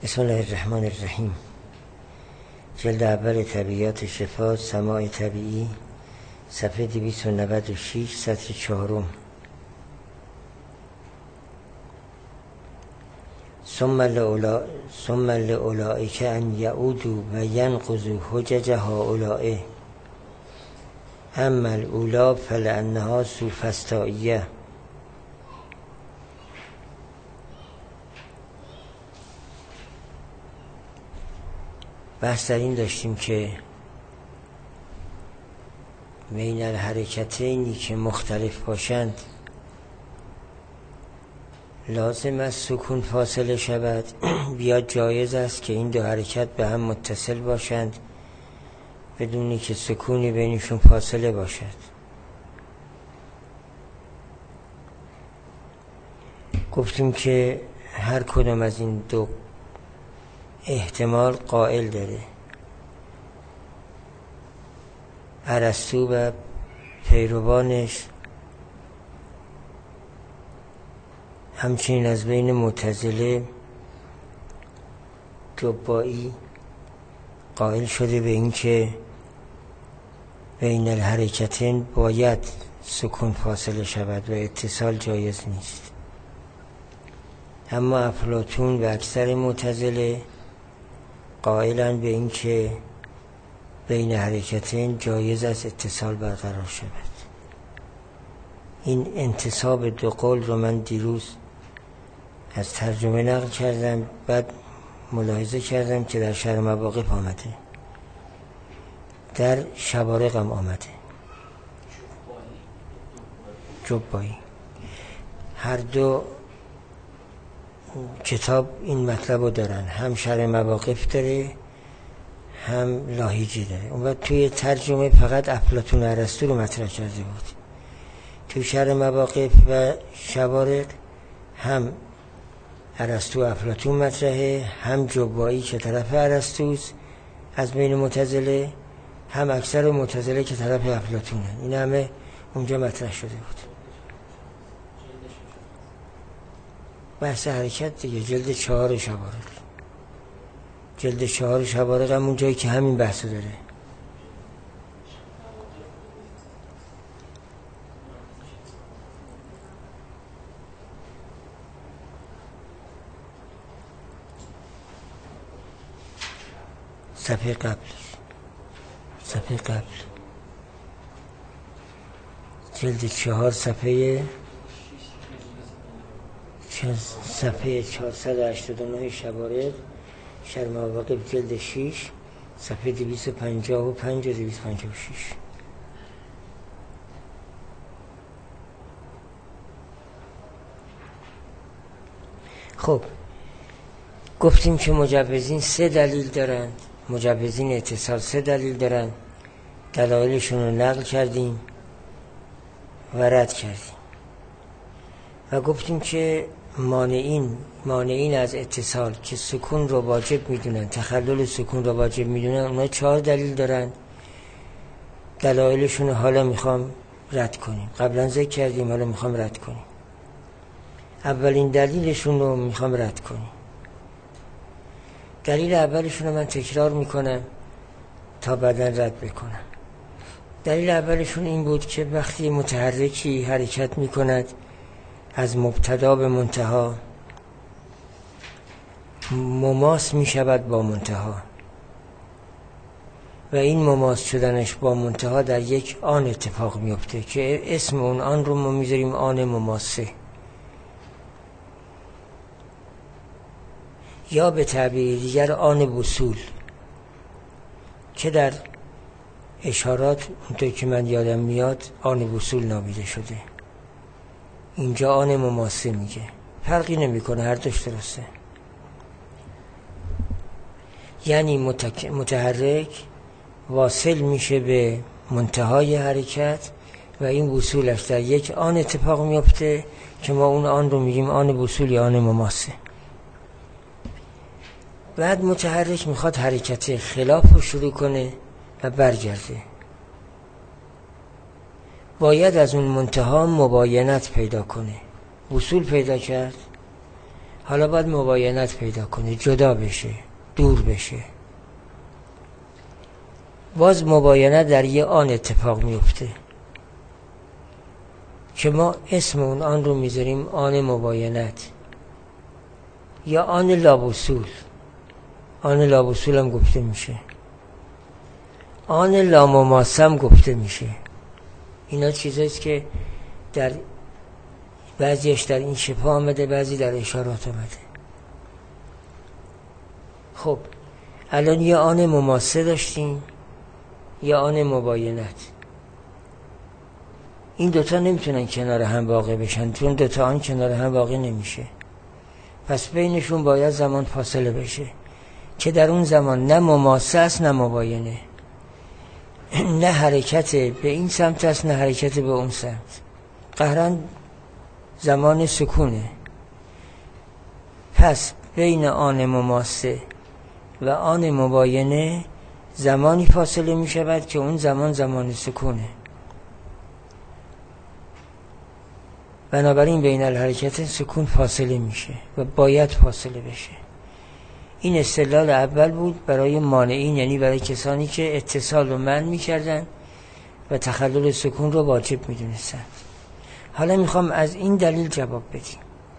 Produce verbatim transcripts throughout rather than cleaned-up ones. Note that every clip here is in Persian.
بسم الله الرحمن الرحیم. جلد اول طبیعیات شفا، سماع طبیعی، صفحه دویست و نود و شش، سطر چهارم. ثم لأولا ثم لأولئک ان یعودوا و ینقضوا حجج هؤلاء، اما الاولی فلانها سوفسطائیه. بحث در این داشتیم که بین الحرکتینی که مختلف باشند لازم است سکون فاصله شود، بیاد جایز است که این دو حرکت به هم متصل باشند بدونی که سکونی بینشون فاصله باشد. گفتیم که هر کدام از این دو احتمال قائل داره. ارسطو و پیروانش، همچنین از بین معتزله جبائی قائل شده به این که بین الحرکتین باید سکون فاصله شود و اتصال جایز نیست. اما افلاطون و اکثر معتزله قائلند به این که بین حرکتین جایز است اتصال برقرار شود. این انتصاب دو قول رو من دیروز از ترجمه نقل کردم، بعد ملاحظه کردم که در شرح مواقف آمده، در شوارق هم آمده، جبائی. هر دو کتاب این مطلب رو دارن، هم شرح مواقف داره هم لاهیجی داره. اون وقت توی ترجمه فقط افلاطون و ارسطو رو مطرح کرده بود، توی شرح مواقف و شوارق هم ارسطو و افلاطون مطرحه، هم جبائی که طرف ارسطوست از بین معتزله، هم اکثر معتزله که طرف افلاطونه. این همه اونجا مطرح شده بود. بحث حرکت دیگه، جلد چهار شوارق. جلد چهار شوارق هم اون جایی که همین بحث داره. صفحه قبل صفحه قبل جلد چهار صفحه صفحه چهارصد و هشتاد و نه شوارق، شرح مواقف جلد شش صفحه دویست و پنجاه و پنج و دویست و پنجاه و شش. خب گفتیم که مجوزین سه دلیل دارند، مجوزین اتصال سه دلیل دارند، دلایلشون رو نقل کردیم و رد کردیم و گفتیم که مانعین مانعین از اتصال که سکون رو واجب میدونن، تخلل سکون رو واجب میدونن، اونا چهار دلیل دارن. دلایلشون رو حالا میخوام رد کنیم، قبلا ذکر کردیم، حالا میخوام رد کنیم. اولین دلیلشون رو میخوام رد کنیم. دلیل اولشون رو من تکرار میکنم تا بعدا رد بکنم. دلیل اولشون این بود که وقتی متحرکی حرکت میکند از مبتدا به منتها مماس می شود با منتها و این مماس شدنش با منتها در یک آن اتفاق می افته که اسم اون آن رو ما میذاریم آن مماسه، یا به تعبیر دیگر آن وصول که در اشارات اونطور که من یادم میاد آن وصول نامیده شده. اینجا آن مماسه میگه، فرقی نمیکنه، هر دوش درسته. یعنی متک... متحرک واصل میشه به منتهای حرکت و این وصولش در یک آن اتفاق میفته که ما اون آن رو میگیم آن وصول یا آن مماسه. بعد متحرک میخواد حرکت خلاف رو شروع کنه و برگرده، باید از اون منتها مباینت پیدا کنه. وصول پیدا کرد، حالا باید مباینت پیدا کنه، جدا بشه، دور بشه. باز مباینت در یه آن اتفاق میفته که ما اسم اون آن رو میذاریم آن مباینت یا آن لابوصول. آن لابوصول هم گفته میشه، آن لامماسه گفته میشه. اینا چیزاییست که در بعضیش در این شفا آمده، بعضی در اشارات آمده. خب الان یه آن مماسه داشتیم، یه آن مباینت. این دوتا نمیتونن کنار هم واقع بشن، چون دوتا آن کنار هم واقع نمیشه. پس بینشون باید زمان فاصله بشه که در اون زمان نه مماسه است نه مباینه، نه حرکت به این سمت است نه حرکت به اون سمت. قهرن زمان سکونه. پس بین آن مماسه و آن مباینه زمانی فاصله می شود که اون زمان زمان سکونه. بنابراین بین الحرکت سکون فاصله میشه و باید فاصله بشه. این استدلال اول بود برای مانعین، یعنی برای کسانی که اتصال رو منع میکردن و تخلل سکون رو واجب میدونستن. حالا میخوام از این دلیل جواب بدیم.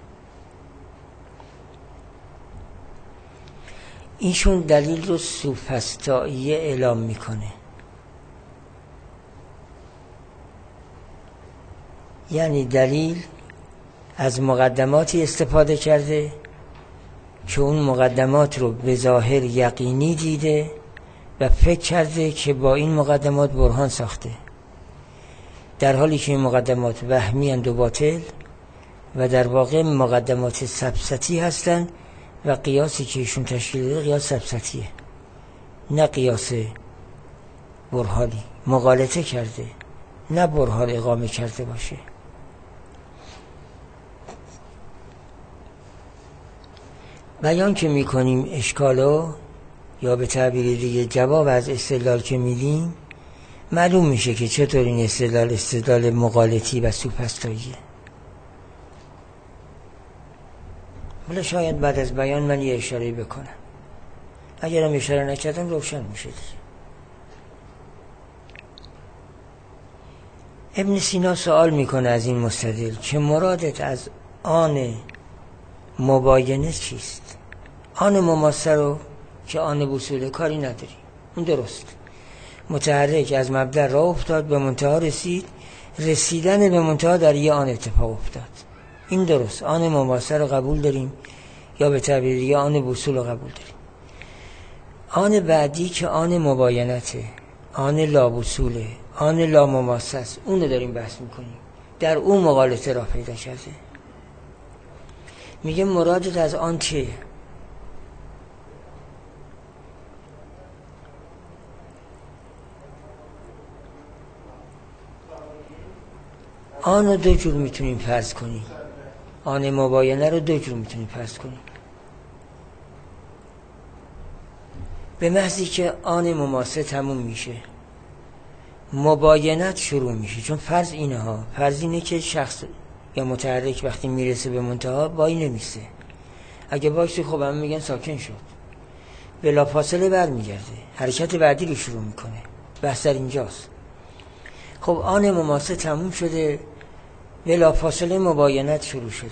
اینشون دلیل رو سوفسطائیه اعلام میکنه، یعنی دلیل از مقدماتی استفاده کرده که اون مقدمات رو به ظاهر یقینی دیده و فکر کرده که با این مقدمات برهان ساخته، در حالی که این مقدمات وهمی اند و باطل و در واقع مقدمات سبسطی هستند و قیاسی که ایشون تشکیل داده قیاس سبسطیه نه قیاس برهانی. مغالطه کرده نه برهان اقامه کرده باشه. بیان که میکنیم اشکالو یا به تعبیر دیگه جواب از استدلال که میدیم، معلوم میشه که چطور این استدلال استدلال مغالطی و سوفسطائیه. حالا شاید بعد از بیان من یه اشاره بکنم، اگرم اشاره نکردم روشن میشه دیگه. ابن سینا سوال میکنه از این مستدل که مرادت از آن مباینه چیست؟ آن مماسه رو که آن وصول کاری نداری، اون درست. متحرک از مبدأ راه افتاد به منتها رسید، رسیدن به منتها در یه آن اتفاق افتاد، این درست. آن مماسه رو قبول داریم یا به تعبیر دیگه آن وصول رو قبول داریم. آن بعدی که آن مباینته، آن لا وصوله، آن لا مماسه است، اون رو داریم بحث میکنیم. در اون مغالطه را پیدا کرده. میگه مرادت از آن چیه؟ آن رو دو جور میتونیم فرض کنیم، آن مباینه رو دو جور میتونیم فرض کنیم. به محضی که آن مماسه تموم میشه، مباینت شروع میشه. چون فرض اینه ها، فرض اینه که شخص یا متحرک وقتی میرسه به منتها وای نمیسته. اگه وایسی خب هم میگن ساکن شد، بلا فاصله بر میگرده، حرکت بعدی رو شروع میکنه. بحث در اینجاست. خب آن مماسه تموم شده، بلا فاصله مباینت شروع شده.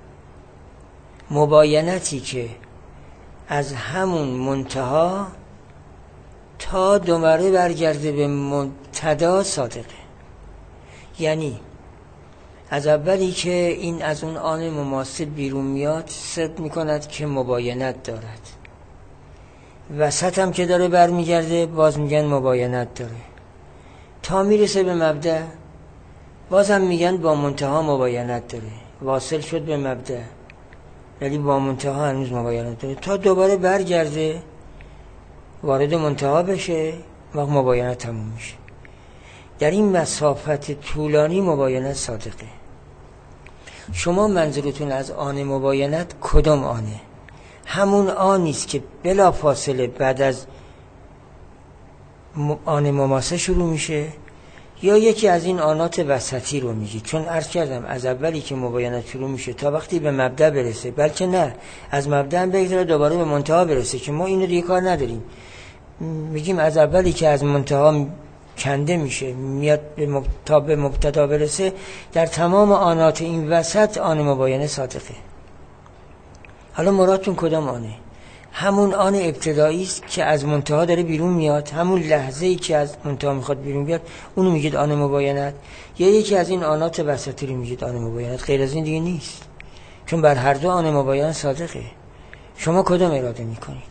مباینتی که از همون منتها تا دوباره برگرده به منتدا صادقه. یعنی از اولی که این از اون آن مماثل بیرون میاد صدق میکند که مباینت دارد، وسط هم که داره برمیگرده باز میگن مباینت داره، تا میرسه به مبدأ باز هم میگن با منتها مباینت داره. واصل شد به مبدأ ولی با منتها هنوز مباینت داره، تا دوباره برگرده وارد منتها بشه و مباینت تموم میشه. در این مسافت طولانی مباینت صادقه. شما منظورتون از آن مباینت کدام آنه؟ همون آنیست که بلا فاصله بعد از آن مماسه شروع میشه، یا یکی از این آنات وسطی رو میگید. چون عرض کردم از اولی که مباینت شروع میشه تا وقتی به مبدأ برسه، بلکه نه از مبدأ بگذره دوباره به منتها برسه که ما اینو دیگه کار نداریم، میگیم از اولی که از منتها کنده میشه میاد به مب... تا به مبتدا برسه، در تمام آنات این وسط آن مباینه صادقه. حالا مرادتون کدام آنه؟ همون آن ابتدایی است که از منتها داره بیرون میاد، همون لحظه‌ای که از منتها میخواد بیرون بیاد اونو میگید آن مباینت، یا یکی از این آنات وسطی رو میگید آن مباینت. غیر از این دیگه نیست، چون بر هر دو آن مباینت صادقه. شما کدام اراده میکنید؟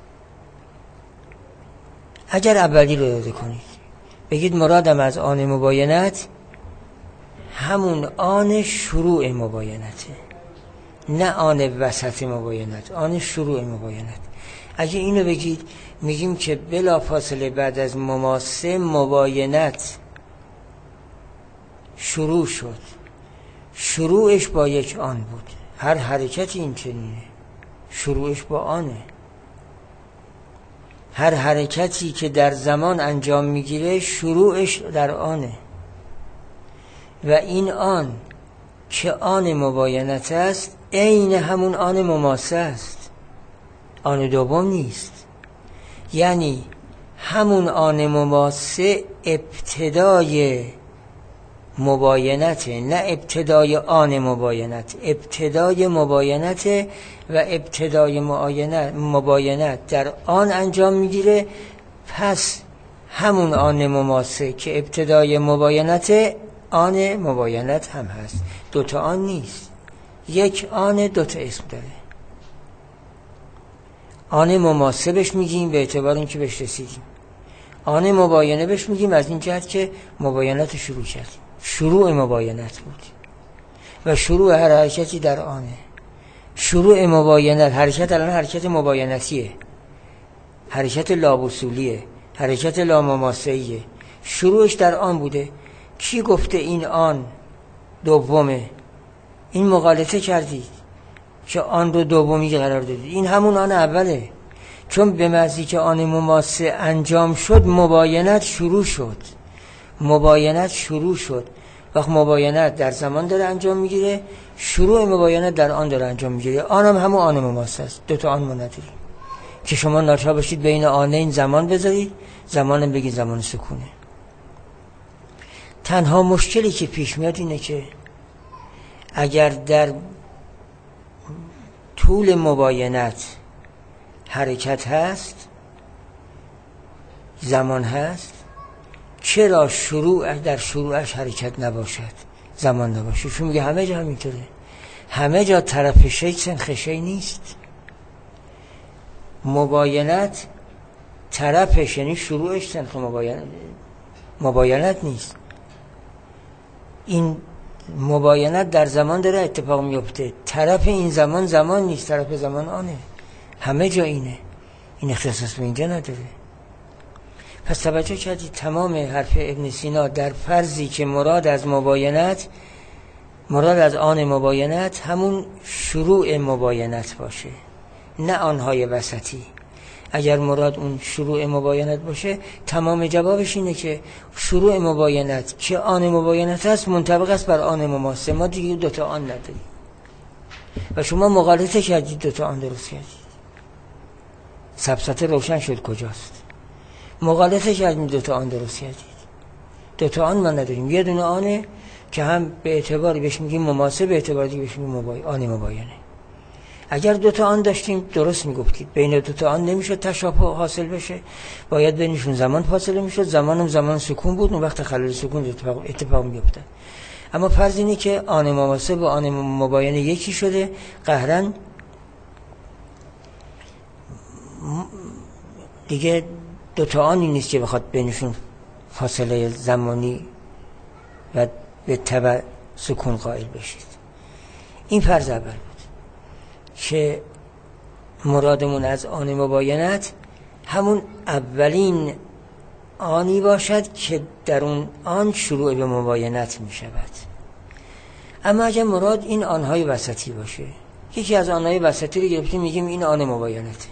اگر اولی رو اراده کنید بگید مرادم از آن مباینت همون آن شروع مباینته، نه آن وسط مباینت، آن شروع مباینت. اگه اینو بگید میگیم که بلا فاصله بعد از مماسه مباینت شروع شد. شروعش با یک آن بود، هر حرکتی این چنینه، شروعش با آنه. هر حرکتی که در زمان انجام میگیره شروعش در آنه، و این آن که آن مباینت است عین همون آن مماسه است، آن دوم نیست. یعنی همون آن مماسه ابتدای مباینته، نه ابتدای آن مباینت. ابتدای مباینت و ابتدای معاینت مباینت در آن انجام میگیره، پس همون آن مماسه که ابتدای مباینت آن مباینت هم هست. دوتا آن نیست، یک آن دوتا اسم داره. آن مماسه بهش میگیم به اعتبار اینکه بهش رسیدیم، آن مباینه بهش میگیم از این جهت که مباینت شروع کردیم، شروع مباینت بود و شروع هر حرکتی در آنه. شروع مباینت، حرکت الان حرکت مباینتیه، حرکت لابوصولیه، حرکت لامماسهیه، شروعش در آن بوده. کی گفته این آن دومه؟ این مغالطه کردید که آن رو دومی قرار دادید، این همون آن اوله. چون به محضی که آن مماسه انجام شد مباینت شروع شد، مباینت شروع شد. وقت مباینت در زمان داره انجام میگیره، شروع مباینت در آن داره انجام میگیره، آن هم همون آن مماسه است. دوتا آن ما نداریم که شما ناچار باشید بین آن این زمان بذارید، زمانم بگید زمان سکونه. تنها مشکلی که پیش میاد اینه که اگر در طول مباینت حرکت هست، زمان هست، چرا شروع در شروعش حرکت نباشد، زمان نباشه؟ چون میگه همه جا همینطوره، همه جا طرف شی سنخ شی نیست. مباینت طرفش یعنی شروعش سنخ مباینت مباینت نیست. این مباینت در زمان داره اتفاق میفته، طرف این زمان زمان نیست، طرف زمان آنه. همه جا اینه، این اختصاص به اینجا نداره. پس توجه کردید تمام حرف ابن سینا در فرضی که مراد از مباینت، مراد از آن مباینت همون شروع مباینت باشه، نه آنهای وسطی. اگر مراد اون شروع مباینت باشه، تمام جوابش اینه که شروع مباینت که آن مباینت هست منطبق است بر آن مماسه. ما دیگه دوتا آن نداریم و شما مغالطه کردید، دوتا آن درست کردید. سبسته روشن شد کجاست. مغالطه کردید، دوتا آن درست کردید. دوتا آن ما نداریم، یه دونه آنه که هم به اعتباری بهش میگیم مماسه، به اعتباری دیگه بهش میگیم مبای... آن مباینه. اگر دوتا آن داشتیم درست میگفتید، بین دوتا آن نمیشد تشابه حاصل بشه، باید بینشون زمان فاصله میشد، زمانم زمان سکون بود، اون وقت خلل سکون اتفاق, اتفاق میفته. اما فرض اینه که آن مماسه با آن مباینه یکی شده، قهرن دیگه دوتا آنی نیست که بخواد بینشون فاصله زمانی و به تبع سکون قائل بشید. این فرض اول بود که مرادمون از آن مباینت همون اولین آنی باشد که در اون آن شروع به مباینت می شود. اما اگر مراد این آنهای وسطی باشه، یکی از آنهای وسطی رو گرفتیم میگیم این آن مباینته،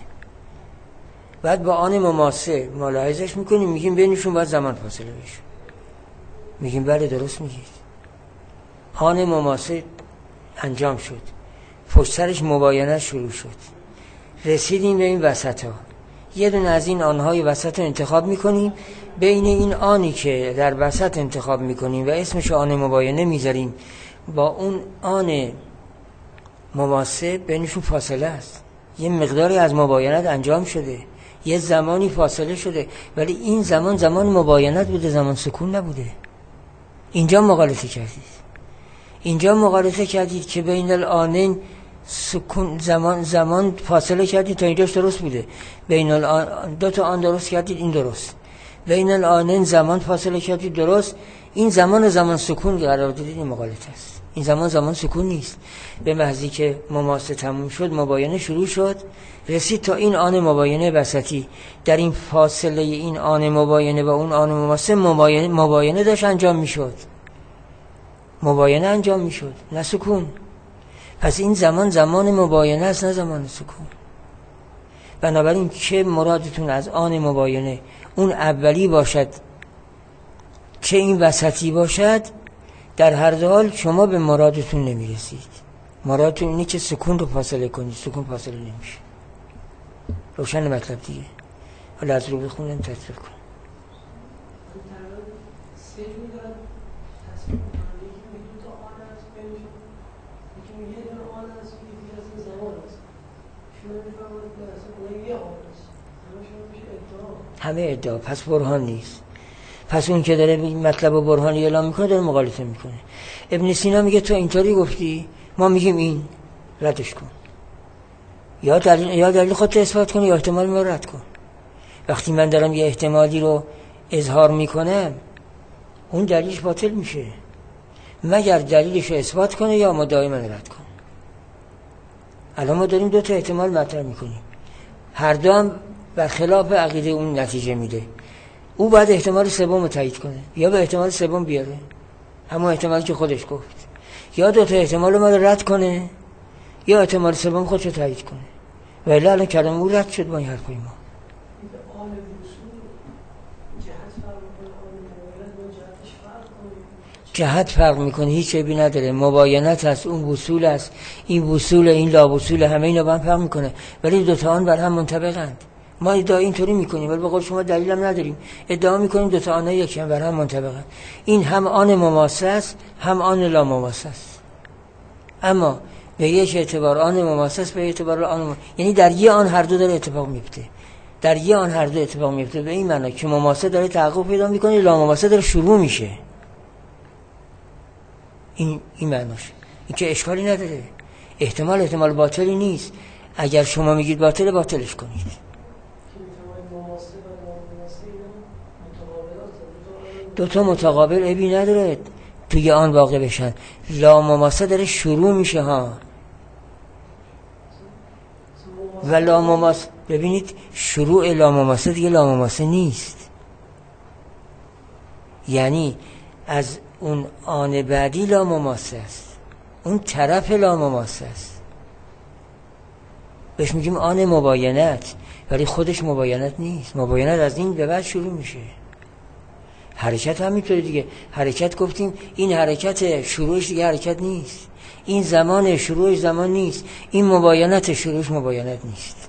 بعد با آن مماسه ملاحظش میکنیم میگیم بینشون باید زمان فاصله بشه، میگیم بله درست میگید. آن مماسه انجام شد، پشت سرش مباینت شروع شد، رسیدیم به این وسط ها. یه دونه از این آنهای وسط رو انتخاب میکنیم، بین این آنی که در وسط انتخاب میکنیم و اسمش آن مباینه میذاریم با اون آن مماسه بینشون فاصله است. یه مقداری از مباینت انجام شده، یه زمانی فاصله شده، ولی این زمان زمان مباینت بوده، زمان سکون نبوده. اینجا مغالطه کردید، اینجا مغالطه کردید که بین الآنین سکون زمان زمان فاصله کردید تا اینجاش درست بوده، بین الآن دو تا آن درست کردید، این درست. بین الآنین زمان فاصله کردید، درست. این زمان زمان سکون قرار دادید، این مغالطه است. این زمان زمان سکون نیست. به محضی که مماسه تموم شد، مباینه شروع شد، رسید تا این آن مباینه وسطی. در این فاصله این آن مباینه و اون آن مماسه مباینه, مباینه داشت انجام میشد، مباینه انجام میشد، نه سکون. پس این زمان زمان مباینه است، نه زمان سکون. بنابراین چه مرادتون از آن مباینه اون اولی باشد چه این وسطی باشد، در هر حال شما به مرادتون نمیرسید. مرادتون اینه که سکون رو فاصله کنید، سکون فاصله نمیشه. روشن مطلب دیگه. حالا از رو بخونم تصویر کنم. همه ادعا، پس برهان نیست. پس اون که داره مطلب و برهانی اعلام میکنه داره مغالطه میکنه. ابن سینا میگه تو اینطوری گفتی، ما میگیم این، ردش کن. یا دلیل یا دلیل خودت اثبات کن یا احتمال ما رد کن. وقتی من دارم یه احتمالی رو اظهار میکنم، اون دلیلش باطل میشه مگر دلیلش رو اثبات کنه یا مدعای من رد کن. الان ما داریم دو تا احتمال مطرح میکنیم، هر دو هم برخلاف عقیده اون نتیجه میده. او باید احتمال سوم رو تایید کنه، یا به احتمال سوم بیاره همون احتمالی که خودش گفت، یا دو تا احتمال ما رو رد کنه یا احتمال سوم خودش رو تایید کنه. ولی الان کلام او رد شد با این حرفای ما. جهت فرق میکنه، هیچ عیبی نداره. مباینت هست، اون وصول است، این وصول، این لا وصول، همه اینا با هم فرق میکنه، ولی دو تا آن بر هم منطبقند. ما ادعا اینطوری میکنیم ولی به قول شما دلیل هم نداریم، ادعا میکنیم دو تا آنها یکی هم بر هم منطبقند. این هم آن مماسه است هم آن لا مماسه است، اما به یک اعتبار آن مماسه است، به اعتبار آن مم... یعنی در یه آن هر دو داره اتفاق میفته، در یه آن هر دو اتفاق میفته. به این معنی که مماسه داره تحقق پیدا میکنه، لا مماسه داره شروع میشه. این این معناش، این که اشکالی نداره. احتمال احتمال باطلی نیست. اگر شما میگید باطل، باطلش کنید. دو تا متقابل عیبی نداره توی آن واقع بشن. لا مماسه داره شروع میشه ها، و لا مماسه، ببینید شروع لا مماسه دیگه لا مماسه نیست، یعنی از اون آن بعدی لا مماسه است، اون طرف لا مماسه است، بهش میگیم آن مباینت، ولی خودش مباینت نیست. مباینت از این به بعد شروع میشه. حرکت هم میتونه دیگه، حرکت گفتیم این حرکت شروعش دیگه حرکت نیست، این زمان شروعش زمان نیست، این مباینت شروعش مباینت نیست،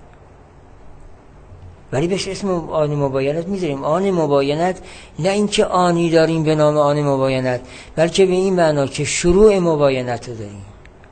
ولی بهش اسم آن مباینت میذاریم. آن مباینت نه اینکه آنی داریم به نام آن مباینت، بلکه به این معنا که شروع مباینت رو داریم.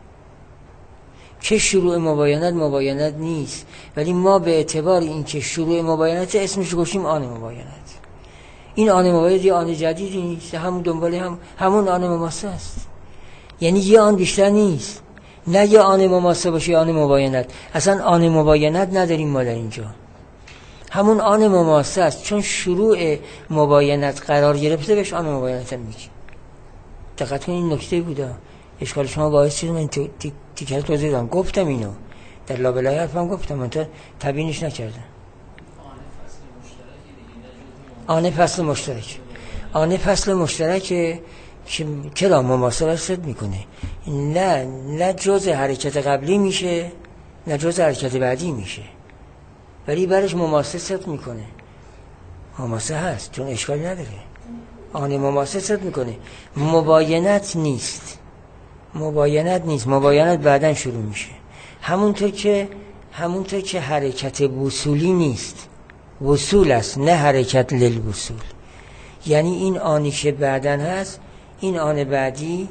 که شروع مباینت مباینت نیست، ولی ما به اعتبار اینکه شروع مباینت اسمش گوشیم آن مباینت. این آن مباینت یه آن جدیدی نیست، همون دنباله هم همون آن مماسه است، یعنی یه آن بیشتر نیست. نه یه آن مماسه باشه آن مباینت، اصلا آن مباینت نداریم ما در اینجا، همون آن مماسه است. چون شروع مباینت قرار گرفته بهش آن مباینت میگیم. دقت کنید این نکته بوده، اشکال شما باعث شد من تیکر توضیح دادم، گفتم اینو در لابلای حرفم گفتم، من تا تبیینش نکردم. آن فصل مشترک، آن فصل مشترک که چرا مماسه صد میکنه، نه نه جزء حرکت قبلی میشه نه جزء حرکت بعدی میشه، ولی برش مماسه صد میکنه. مماسه هست چون اشکالی نداره. آن مماست میکنه. مباینت نیست، مباینت نیست، مباینت بعداً شروع میشه. همونطور که همونطور که حرکت وصولی نیست، وصول است نه حرکت للوصول. یعنی این آنی که بعداً هست، این آن بعدی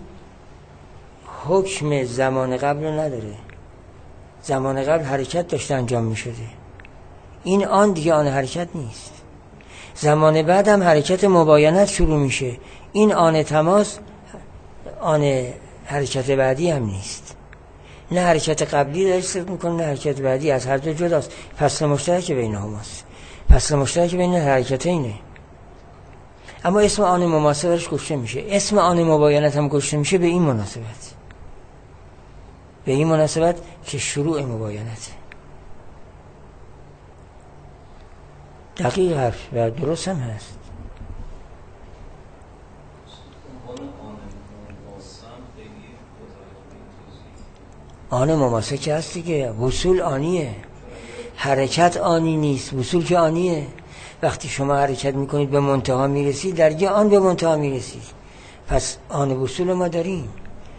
حکم زمان قبل رو نداره. زمان قبل حرکت داشته انجام میشده، این آن دیگه آن حرکت نیست. زمان بعد هم حرکت مباینت شروع میشه، این آن تماس آن حرکت بعدی هم نیست. نه حرکت قبلی داشت میکنه نه حرکت بعدی، از هر دو جداست. فصل مشترک بین هماست، فصل مشترک بین حرکتینه. اما اسم آن مماثلش گفته میشه، اسم آن مباینت هم گفته میشه به این مناسبت، به این مناسبت که شروع مباینته. دقیق حرف و درست هم هست. آن مماسه که هست دیگه، وصول آنیه، حرکت آنی نیست، وصول که آنیه. وقتی شما حرکت میکنید به منتها میرسید، در یه آن به منتها میرسید، پس آن وصول ما داریم.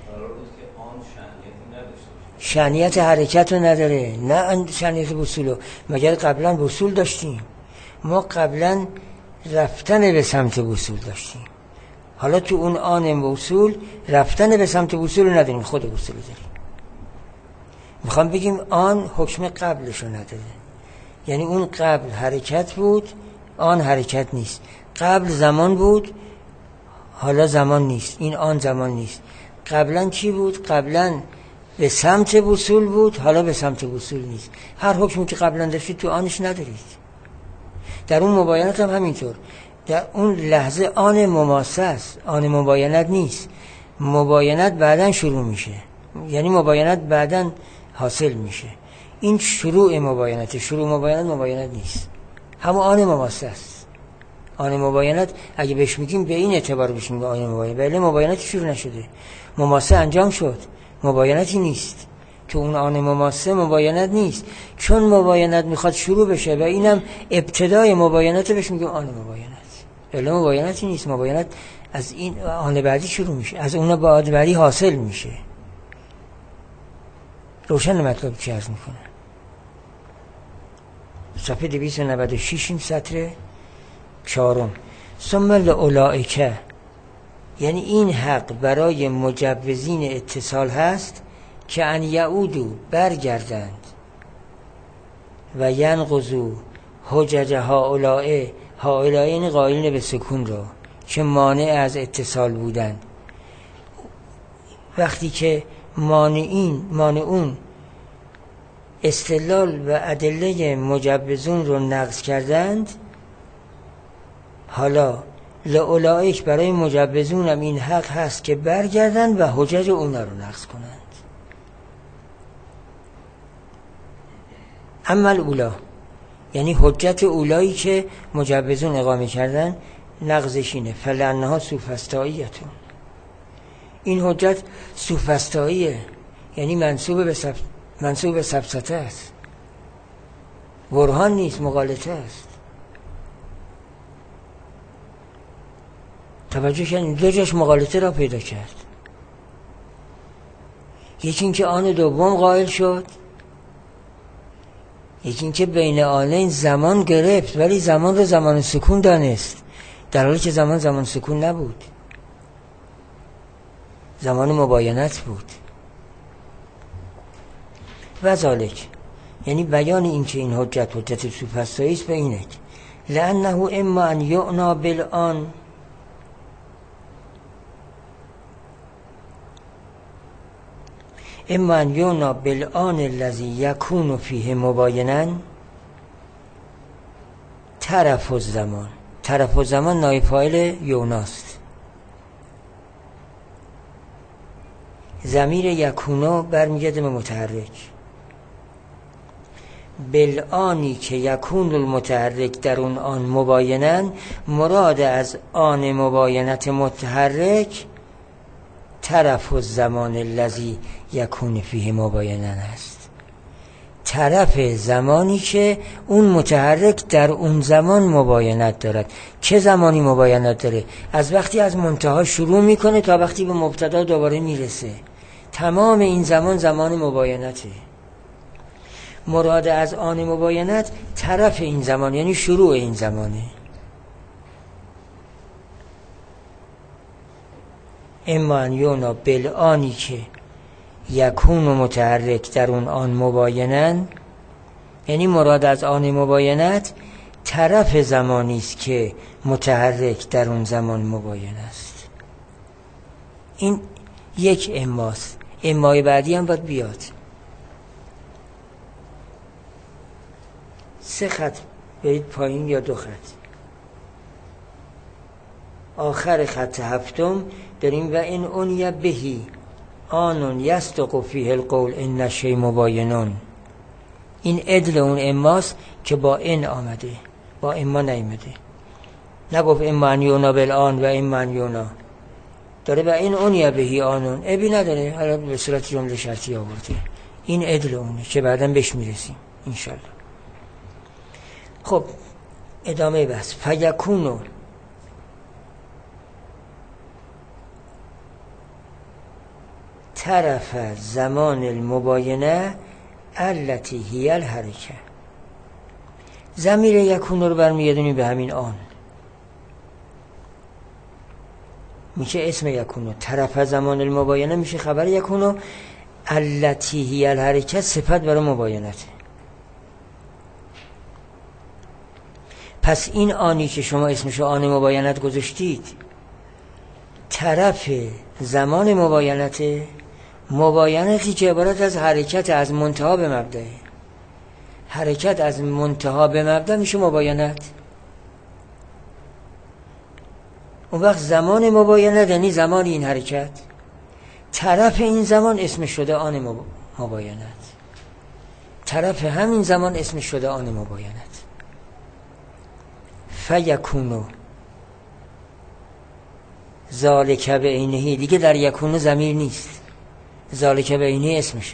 شأنیت حرکت رو نداره، نه شأنیت وصول رو. مگر قبلا وصول داشتیم؟ ما قبلا رفتن به سمت وصول داشتیم، حالا تو اون آن وصول رفتن به سمت وصول رو نداریم، خود وصول رو داریم. میخوام بگیم آن حکم قبلش رو نداره، یعنی اون قبل حرکت بود، آن حرکت نیست. قبل زمان بود، حالا زمان نیست، این آن زمان نیست. قبلا چی بود؟ قبلا به سمت وصول بود، حالا به سمت وصول نیست. هر حکمی که قبلا داشتید تو آنش ندارید. در اون مباینت هم همینطور، در اون لحظه آن مماسه است، آن مباینت نیست. مباینت بعداً شروع میشه، یعنی مباینت بعداً حاصل میشه. این شروع مباینت، شروع مباینت مباینت نیست، همون آن مماسه است. آن مباینت اگه بهش میگیم به این اعتبار بهش میگیم آن مباینت، ولی مباینتی شروع نشده، مماسه انجام شد، مباینتی نیست. که اون آن مماسه مباینت نیست، چون مباینت میخواد شروع بشه و اینم ابتدای مباینت بهش میگیم آن مباینت. ولی مباینتی نیست، مباینت از این آن بعدی شروع میشه، از اون بعد بعدی حاصل میشه. روشن مطلب چی عرض میکنه؟ صفحه دویست و نود و شش این سطر چهارم. ثم لأولئک، یعنی این حق برای مجوزین اتصال هست که ان یعودو برگردند و ینقضوا حجج هؤلاء، هؤلاء یعنی قائلین به سکون را که مانع از اتصال بودند. وقتی که مانعین مانعون استدلال و ادله مجوزون رو نقض کردند، حالا لأولئک برای مجوزون هم این حق هست که برگردند و حجج اونا رو نقض کنند. اما الاولا، یعنی حجت اولایی که مجوزون اقامه کردن نقضش اینه، فلانها سوفسطائیتون، این حجت سوفسطائیه، یعنی منسوب به سب... منسوب به سبسطه است، برهان نیست، مغالطه است. توجه کردین دو جاش مغالطه را پیدا کرد. یکی این که آن دوم قائل شد، یکی این که بین آنین زمان گرفت ولی زمان رو زمان سکون دانست، در حالی که زمان زمان سکون نبود، زمان مباینت بود. و ذالک، یعنی بیان این که این حجت حجت سوفسطایی است به اینه لانه اما ان یعنا بالآن، اما ان یعنا بالآن الذی یکون فیه مباینا طرف الزمان. طرف الزمان نایب فاعل یوناست، ضمیر یکونو برمیگرده به متحرک. بالآنی که یکون المتحرک در اون آن مباینن، مراد از آن مباینت متحرک طرف الزمان الذی یکون فیه مباینن است. طرف زمانی که اون متحرک در اون زمان مباینت دارد. چه زمانی مباینت داره؟ از وقتی از منتها شروع میکنه تا وقتی به مبتدا دوباره میرسه. تمام این زمان زمان مباینته. مراد از آن مباینت طرف این زمان، یعنی شروع این زمانه. اما ان یونا بالآنی که یکون و متحرک در اون آن مباینن، یعنی مراد از آن مباینت طرف زمانی است که متحرک در اون زمان مباین است. این یک اماست. امای بعدی هم باید بیاد. سه خط برید پایین یا دو خط. آخر خط هفتم داریم و این اونی بهی آنون یستقو فیه القول این نشی مباینون. این عدل اون اماست که با این آمده، با اما نیمده. نگفت اما ان یونا بالآن و اما ان یونا، داره و این اونی بهی آنون، ابی نداره، حالا به صورت جمله شرطی آورده. این عدل اونه که بعدا بهش میرسیم انشالله. خب ادامه بحث. فیکونو طرف زمان المباینه التی هی الحرکه. ضمیر یکونو رو برمیگردونیم به همین آن، میشه اسم یکونو. طرف زمان المباینه میشه خبر یکونو، التی هی الحرکه صفت برای مباینته. پس این آنی که شما اسمشو آن مباینت گذاشتید طرف زمان مباینته، مباینتی که عبارت از حرکت از منتها به مبدأ. حرکت از منتها به مبدأ میشه مباینت. اون وقت زمان مباینت یعنی زمان این حرکت، طرف این زمان اسم شده آن مباینت، طرف همین زمان اسم شده آن مباینت. فیکونو ذالک بعینه، دیگه در یکونو ضمیر نیست، ذالک بعینه اسمشه.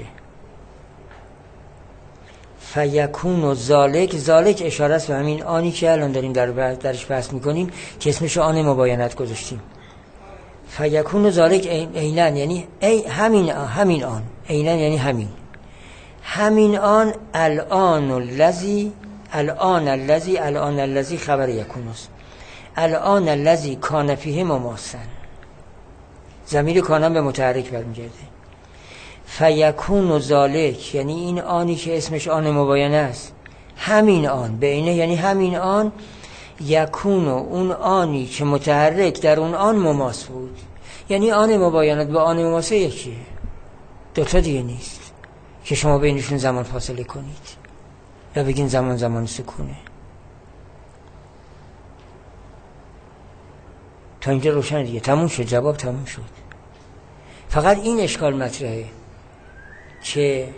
فیکونو ذالک، ذالک اشاره است به همین آنی که الان داریم در درش بحث میکنیم که اسمش آن مباینت گذاشتیم. فیکونو ذالک عینا یعنی ای همین آن، همین آن عینا یعنی همین همین آن. الان الذی، الان الذی، الان الذی خبر یکونوست. الان الذی کان فیه مماسن، ضمیر کانم به متحرک برمیگرده. فیکون ذالک یعنی این آنی که اسمش آن مباینه است، همین آن بینه یعنی همین آن، یکون اون آنی که متحرک در اون آن مماس بود، یعنی آن مباینت با آن مماسه یکیه، دوتا دیگه نیست که شما بینشون زمان فاصله کنید یا بگین زمان زمان سکونه. تا اینجا روشن دیگه، تموم شد، جواب تموم شد. فقط این اشکال مطرحه که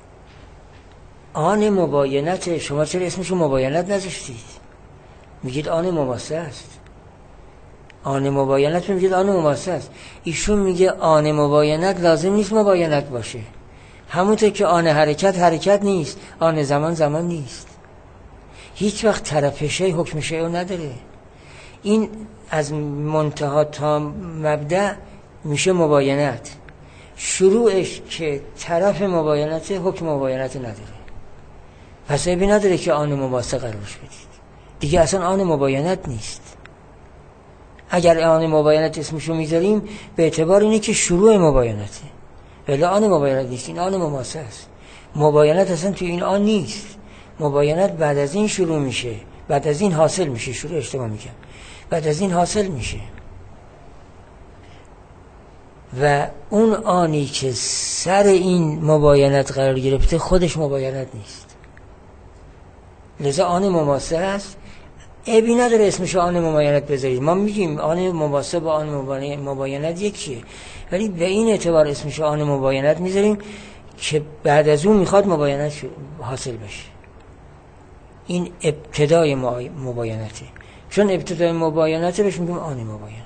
آن مباینت شما چرا اسمشو مباینت نذاشتید؟ میگید آن مماسه است. آن مباینت میگید آن مماسه است. ایشون میگه آن مباینت لازم نیست مباینت باشه، همونطور که آن حرکت حرکت نیست، آن زمان زمان نیست. هیچ وقت طرف شی حکم شی رو نداره. این از منتها تا مبدأ میشه مباینت، شروعش که طرف مباینت حکم مباینت نداره. پس عیبی نداره که آن مماسه قرارش بدید، دیگه اصلا آن مباینت نیست. اگر آن مباینت اسمشو میذاریم به اعتبار اینه که شروع مباینته، ولی آن مباینت نیست، این آن مماسه است. مباینت اصلا توی این آن نیست، مباینت بعد از این شروع میشه، بعد از این حاصل میشه. شروع اشتباه میگم، بعد از این حاصل میشه. و اون آنی که سر این مباینت قرار گرفته خودش مباینت نیست، لذا آن مماسه است. عیبی نداره اسمش آن مباینت بذارید، ما میگیم آن مماسه با آن مباینت یکیه، ولی به این اعتبار اسمش آن مباینت میذاریم که بعد از اون میخواد مباینت حاصل بشه. این ابتدای مباینته، چون ابتدای مباینته بهش میگیم آن مباینت.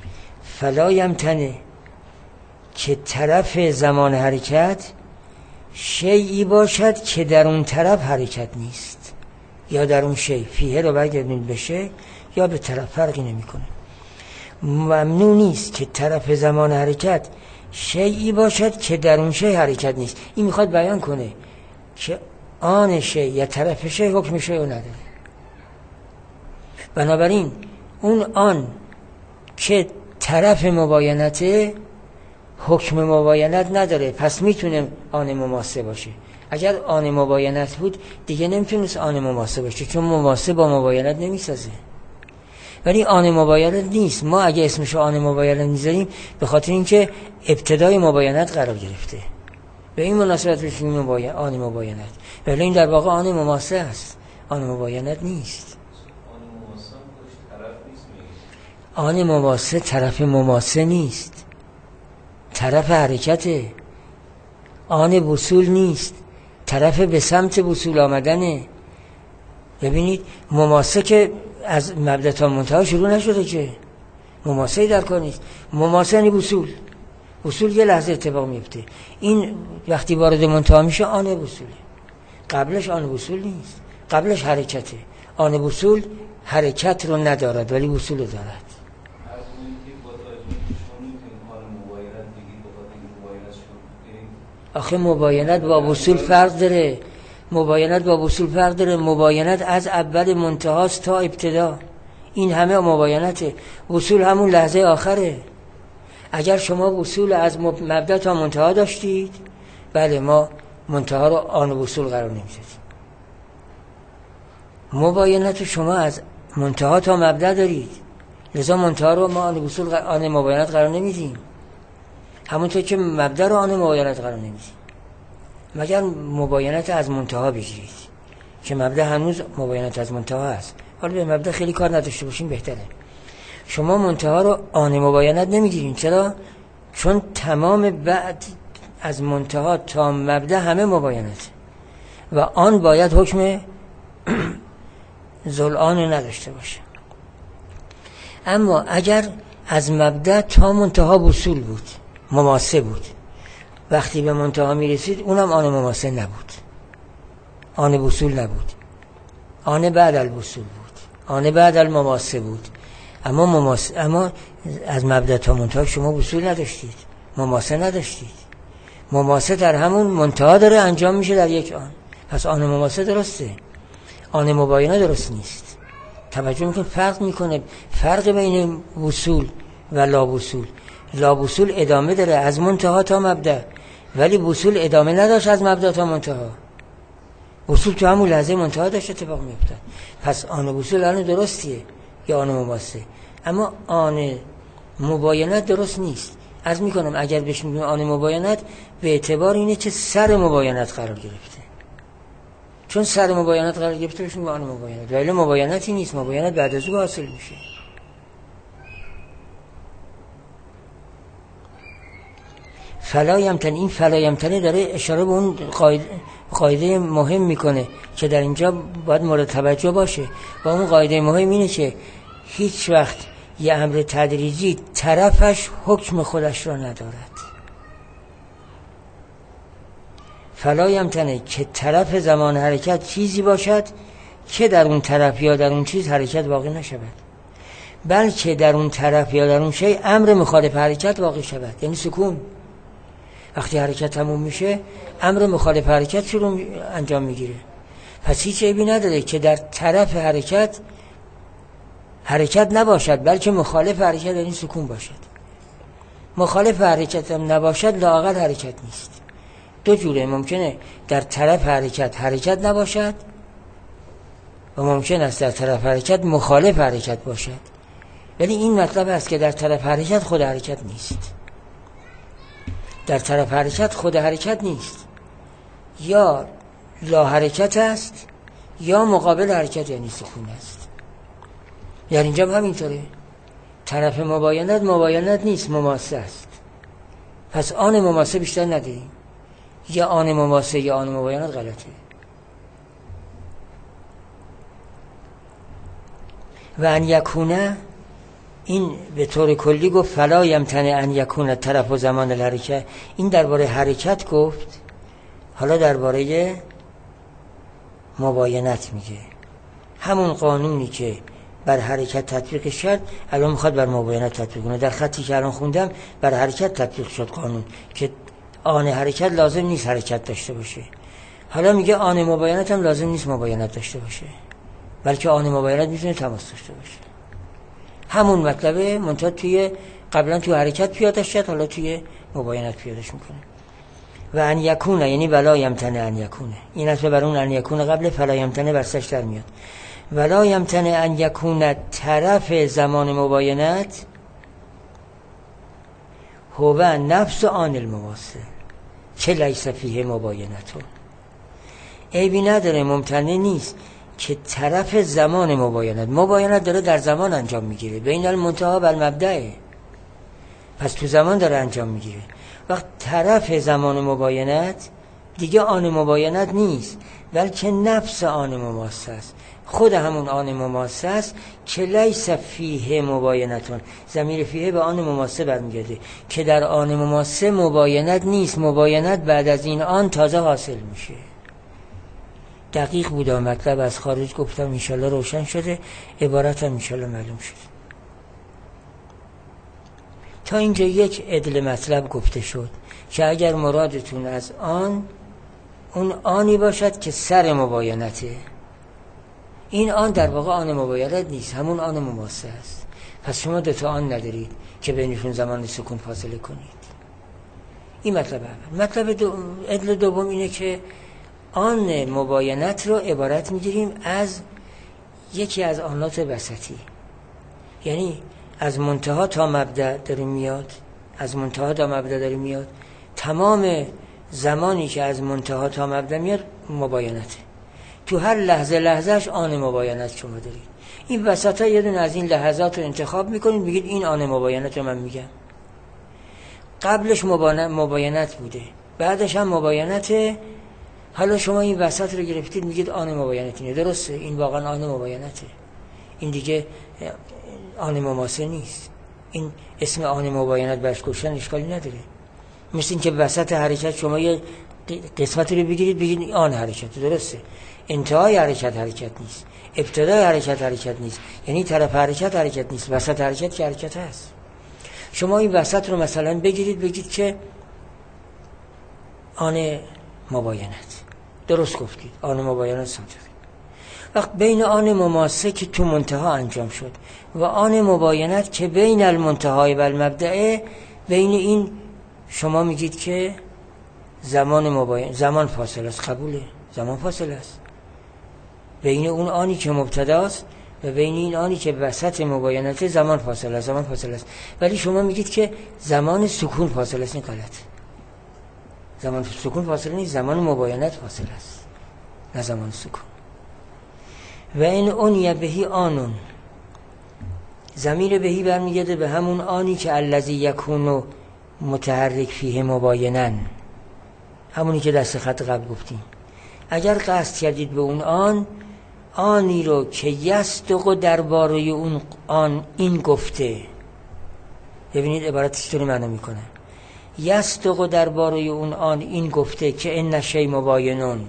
فلا یمتنه که طرف زمان حرکت شیئی باشد که در اون طرف حرکت نیست، یا در اون شی فیه رو برگردونید به شی یا به طرف، فرقی نمیکنه. ممنوع نیست که طرف زمان حرکت شیئی باشد که در اون شی حرکت نیست. این میخواد بیان کنه که آن شی یا طرف شی حکم شی رو نداره. بنابراین اون آن که طرف مباینته حکم مباینت نداره، پس میتونه آن مماسه باشه. اگر آن مباینت بود دیگه نمیتونست آن مماسه باشه، چون مماسه با مباینت نمیسازه. ولی آن مباینت نیست. ما اگه اسمشو آن مباینت میذاریم به خاطر اینکه ابتدای مباینت قرار گرفته، به این مناسبت بهش میگیم مباینت، آن مباینت. ولی این در واقع آن مماسه است، آن مباینت نیست. آن مماسه طرف مماسه نیست، طرف حرکته. آن وصول نیست، طرف به سمت وصول آمدنه. ببینید مماسه که از مبدا تا منتها شروع نشده، که مماسه در کار نیست. مماسه یعنی وصول. وصول یه لحظه اتفاق میفته، این وقتی وارد منتها میشه آن وصوله. قبلش آن وصول نیست، قبلش حرکته. آن وصول حرکت رو ندارد ولی وصول رو دارد. آخه مباینت با وصول فرق داره. مباینت با وصول فرق داره. مباینت از اول منتهاست تا ابتدا. این همه مباینته. وصول همون لحظه آخره. اگر شما وصول از مبدا تا منتها داشتید، بله ما منتها رو آن وصول قرار نمی‌دیم. مباینت شما از منتها تا مبدا دارید، لذا منتها رو ما آن وصول آن مباینت قرار نمیدیم، همونطور که مبدا رو آن مباینت قرار نمیدیم، مگر مباینت از منتها بگیرید که مبدا هنوز مباینت از منتها است. حالا به مبدا خیلی کار نداشته باشیم بهتره. شما منتها رو آن مباینت نمیگیرین. چرا؟ چون تمام بعد از منتها تا مبدا همه مباینت و آن باید حکم ذوالآن نداشته باشه. اما اگر از مبدا تا منتها وصول بود، مماسه بود، وقتی به منتها میرسید اونم آن مماسه نبود، آن وصول نبود، آن بعد الوصول بود، آن بعد المماسه بود. اما مماسه، اما از مبدا تا منتها شما وصول نداشتید، مماسه نداشتید. مماسه در همون منتها داره انجام میشه در یک آن. پس آن مماسه درسته، آن مباینه درست نیست. توجه میکنید فرق میکنه، فرق بین وصول و لا وصول. لا وصول ادامه داره از منتها تا مبدا، ولی وصول ادامه نداشت از مبدا تا منتها. وصول تو همون لحظه منتها داشت اتفاق میفته. پس آن وصول آن درستیه یا آن مماسه، اما آن مباینت درست نیست. عرض میکنم اگر بهش میگیم آن مباینت، به اعتبار اینه که سر مباینت قرار گرفته، چون سر مباینت قرار گرفته بهش میگیم آن مباینت، ولی مباینتی نیست، مباینت بعد از او حاصل میشه. فلا یمتن، این فلا یمتنه داره اشاره به اون قاعده, قاعده مهم میکنه که در اینجا باید مورد توجه باشه. و اون قاعده مهم اینه که هیچ وقت یه امر تدریجی طرفش حکم خودش را ندارد. فلا یمتنه که طرف زمان حرکت چیزی باشد که در اون طرف یا در اون چیز حرکت واقع نشود، بلکه در اون طرف یا در اون شی امر مخالف حرکت واقع شود، یعنی سکون. وقتی حرکت تموم میشه امر مخالف حرکت شروع انجام میگیره. پس هیچ عیبی نداره که در طرف حرکت حرکت نباشد، بلکه مخالف حرکت یعنی سکون باشد. مخالف حرکت هم نباشد، لااقل حرکت نیست. دو جوره، ممکنه در طرف حرکت حرکت نباشد و ممکن است در طرف حرکت مخالف حرکت باشد. ولی این مطلب است که در طرف حرکت خود حرکت نیست. در طرف حرکت خود حرکت نیست، یا لا حرکت است یا مقابل حرکت یعنی سکون است. یعنی اینجا هم همینطوره، طرف مباینت مباینت نیست، مماسه است. پس آن مماسه بیشتر نداریم، یا آن مماسه یا آن مباینت غلطه. و ان یکونه، این به طور کلی گفت فلا یمتنع ان یکونه طرف و زمان الحرکت، این درباره حرکت گفت. حالا درباره مباینت میگه. همون قانونی که بر حرکت تطبیق شد الان میخواد بر مباینت تطبیق کنه. در خطی که الان خوندم بر حرکت تطبیق شد قانون که آن حرکت لازم نیست حرکت داشته باشه. حالا میگه آن مباینت هم لازم نیست مباینت داشته باشه، بلکه آن مباینت میتونه تماس داشته باشه. همون مطلبه منتها توی قبلا توی حرکت پیاده شد، حالا توی مباینت پیادهش میکنه. و ان یکونه یعنی ولا یمتنه ان یکونه، این اصلا بر اون ان یکونه قبل فلا یمتنه برسش در میاد. ولا یمتنه ان یکونه طرف زمان مباینت هو نفس آن المواصل چه لیس فیه مباینتون. عیبی نداره، ممتنع نیست که طرف زمان مباینت مباینت داره در زمان انجام میگیره، بین المنتهی و المبدأ، پس تو زمان داره انجام میگیره. وقت طرف زمان مباینت دیگه آن مباینت نیست، بلکه نفس آن مماسه است، خود همون آن مماسه است که لیس فیه مباینتون. ضمیر فیه به آن مماسه برمیگرده که در آن مماسه مباینت نیست، مباینت بعد از این آن تازه حاصل میشه. دقیق بوده مطلب، از خارج گفتم انشالله روشن شده، عبارت هم انشالله معلوم شد. تا اینجا یک عدل مطلب گفته شد که اگر مرادتون از آن اون آنی باشد که سر مباینته، این آن در واقع آن مباینت نیست، همون آن مماسه است. پس شما دوتا آن ندارید که بینشون زمان سکون فاصله کنید. این مطلب اول. مطلب دو... عدل دوم اینه که آن مباینت رو عبارت میگیریم از یکی از آنات وسطی، یعنی از منتها تا مبدأ داره میاد، از منتها تا مبدأ داره میاد، تمام زمانی که از منتها تا مبدأ میاد مباینته، تو هر لحظه لحظهش آن مباینت شما دارید. این وسطا یه دونه از این لحظات رو انتخاب میکنید، میگید این آن مباینت رو من میگم. قبلش مباینت بوده، بعدش هم مباینته، حالا شما این وسط رو گرفتید میگید آن مباینت اینه. درسته، این واقعا آن مباینته، این دیگه آن مماسه نیست. این اسم آن مباینت برش گوشن اشکالی نداره. مثل این که وسط حرکت شما یه قسمت رو بگیرید بگید آن حرکت. درسته، انتهای حرکت حرکت نیست، ابتدای حرکت حرکت نیست، یعنی طرف حرکت حرکت نیست، وسط حرکت که حرکت هست. شما این وسط رو مثلا بگیرید بگید که آن مباینت. درست گفتید، آن مباینت صادقه. وقت بین آن مماسه که تو منتها انجام شد و آن مباینت که بین المنتهای و المبدأ، بین این شما میگید که زمان مباین زمان فاصله است. قبوله، زمان فاصله است بین اون آنی که مبتداست و بین این آنی که وسط مباینت، زمان فاصله است، زمان فاصله است. ولی شما میگید که زمان سکون فاصله است. این غلط. زمان سکون فاصله نیست، زمان مباینت فاصله است، نه زمان سکون. و این اون بهی آنون، ضمیر بهی برمیگرده به همون آنی که الذی یکون متحرک فیه مباینن، همونی که دست خط قبل گفتیم. اگر قصد کردید به اون آن، آنی رو که یصدق درباره اون آن این گفته، ببینید عبارتش چطوری معنا میکنه. یصدق درباره اون آن این گفته که ان شیء مباینون،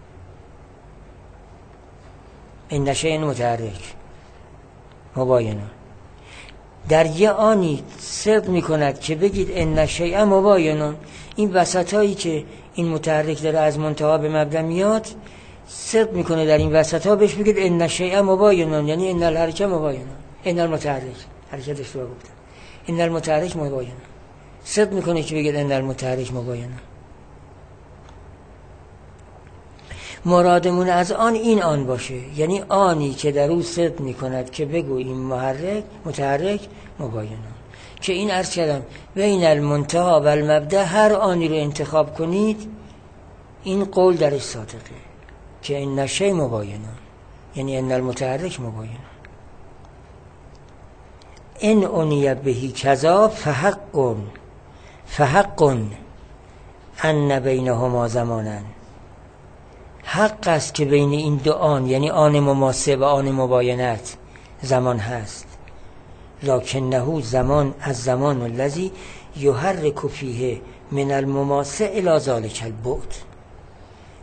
این شیء متحرک مباینون، در یه آنی صدق میکند که بگید ان شیء مباینون. این وسطایی که این متحرک داره از منتها به مبدأ میاد، صدق میکنه در این وسطا بهش بگید ان شیء مباینون، یعنی ان الحرکه مباینون، ان المتحرک، حرکت اشتباه گفتم، ان المتحرک مباینون، صدق میکنه که بگید ان المتحرک مباینون. مرادمون از آن این آن باشه، یعنی آنی که در او صدق میکند که بگو این محرک متحرک مباینون. که این عرض کردم بین المنتها و المبدأ هر آنی رو انتخاب کنید، این قول درش صادقه که این شیء مباینون، یعنی ان المتحرک مباینون. ان اونی بهی کذا فحق فحق ان بینهما زمانن، حق است که بین این دو آن، یعنی آن مماسه و آن مباینت، زمان هست. لکنه زمان از زمان الذی یحرک فیه من المماسه الی ذلک البعد.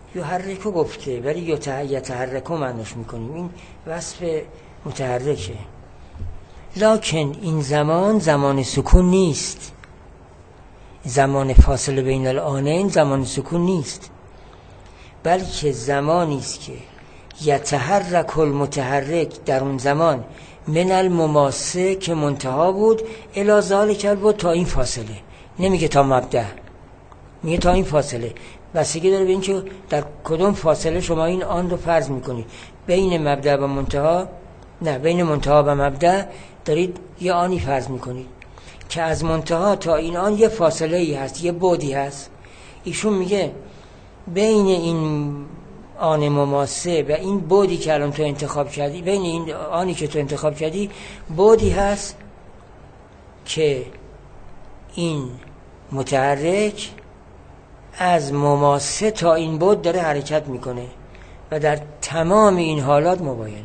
یحرکو گفته ولی یتحرکو معناش میکنیم، این وصف متحرکه. لکن این زمان زمان سکون نیست، زمان فاصله بین الآنین زمان سکون نیست، بلکه زمانی است که یتحرک المتحرک، در اون زمان من المماسه که منتها بود، الی ذالک البعد، تا این فاصله. نمیگه تا مبدأ، میگه تا این فاصله. بستگی داره به این که در کدوم فاصله شما این آن رو فرض میکنید. بین مبدأ و منتها، نه بین منتها و مبدأ دارید یه آنی فرض میکنید که از منتها تا این آن یه فاصله ای هست، یه بعدی هست. ایشون میگه بین این آن مماسه و این بعدی که الان تو انتخاب کردی، بین این آنی که تو انتخاب کردی بعدی هست که این متحرک از مماسه تا این بعد داره حرکت میکنه و در تمام این حالات مباینه.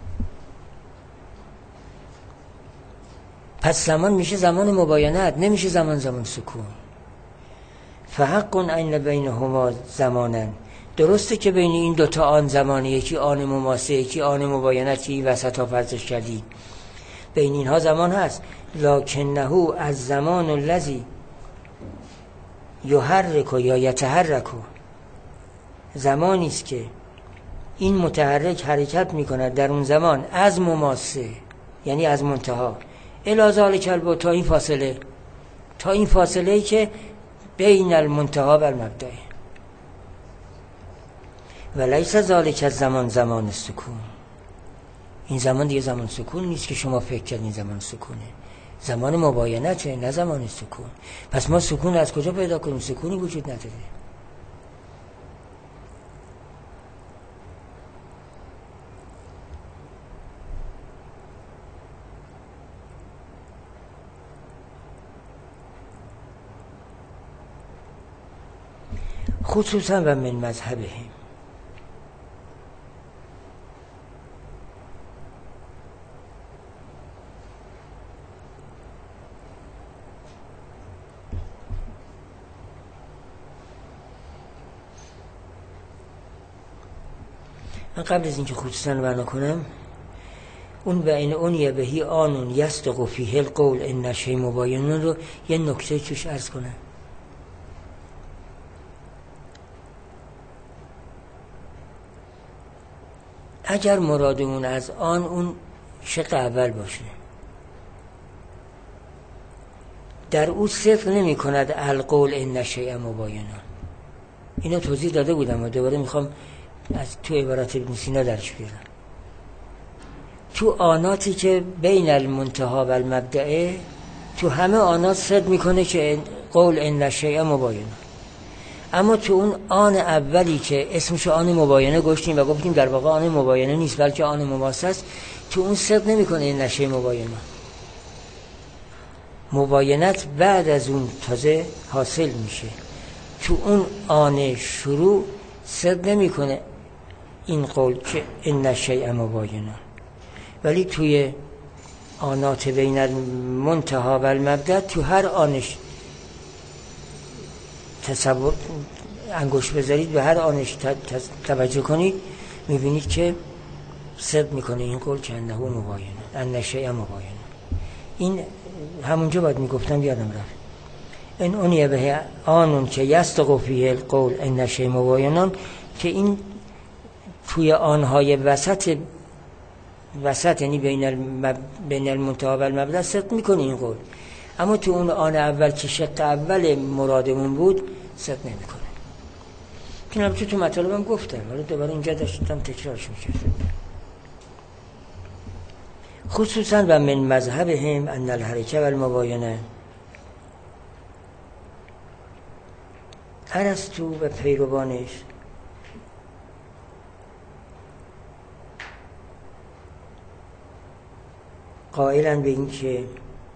پس زمان میشه زمان مباینت، نمیشه زمان زمان سکون. فحق این بینهما زمانن، درسته که بین این دوتا آن زمانه، یکی آن مماسه یکی آن مباینت که این وسط ها فرضش کردی، بین اینها زمان هست. لکنه از زمان الذی یحرک یا یتحرک، زمانی است که این متحرک حرکت میکند در اون زمان از مماسه یعنی از منتها الی ذالک البعد، تا این فاصله، تا این فاصله ای که بین المنتها و المبدأ. و لیس ذالک الزمان زمان سکون، این زمان دیگه زمان سکون نیست که شما فکر کردین زمان سکونه، زمان مباینته نه زمان سکون. پس ما سکون از کجا پیدا کنیم؟ سکونی وجود نداره. خصوصا و من مذهبهم، من قبل از اینکه خصوصا بیان کنم، اون بین اون یه بهی آنون یصدق فیه القول ان شیء مباین رو یه نکته توش عرض کنم. اگر مرادمون از آن اون شق اول باشه، در او صدق نمی کند القول ان شیء مباین، اینو توضیح داده بودم و دوباره میخوام از تو عبارت ابن سینا درش بیارم. تو آناتی که بین المنتها و المبدأ، تو همه آنات صدق میکنه که قول ان شیء مباین، اما تو اون آن اولی که اسمش آن مباینه گذاشتیم و گفتیم در واقع آن مباینه نیست بلکه آن مماسه است، تو اون صدق نمیکنه این نشه مباینه. مباینت بعد از اون تازه حاصل میشه. تو اون آن شروع صدق نمیکنه این قول که این شیء مباینه، ولی توی آنات بین المنتها و المبدأ تو هر آنش تصور انگوش بذارید، به هر آنش توجه کنید، میبینید که صدق میکنه این قول که انه مباینه، ان شیء مباینه. این همونجا باید میگفتم یادم رفت. این اونیه به آنون که یصدق فیه القول ان شیء مباینان، که این توی آنهای وسط وسط یعنی بین المب... بین المنتها و المبدأ صدق میکنه این قول، اما تو اون آن اول که شق اول مرادمون بود صدق نمیکنه. که البته تو مطالبم گفتم، ولی دوباره اینجا داشتم تکرارش میکردم. خصوصا و من مذهبهم ان الحرکه و المباینه، ارسطو و پیروانش قائلن به این که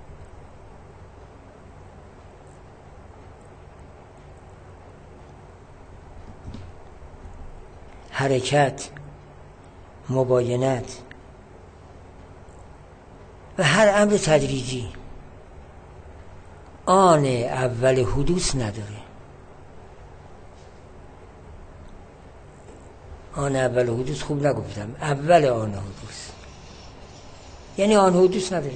حرکت، مباینت و هر امر تدریجی آن اول حدوث نداره. آن اول حدوث خوب نگفتم، اول آن حدوث، یعنی آن حدوث نداره.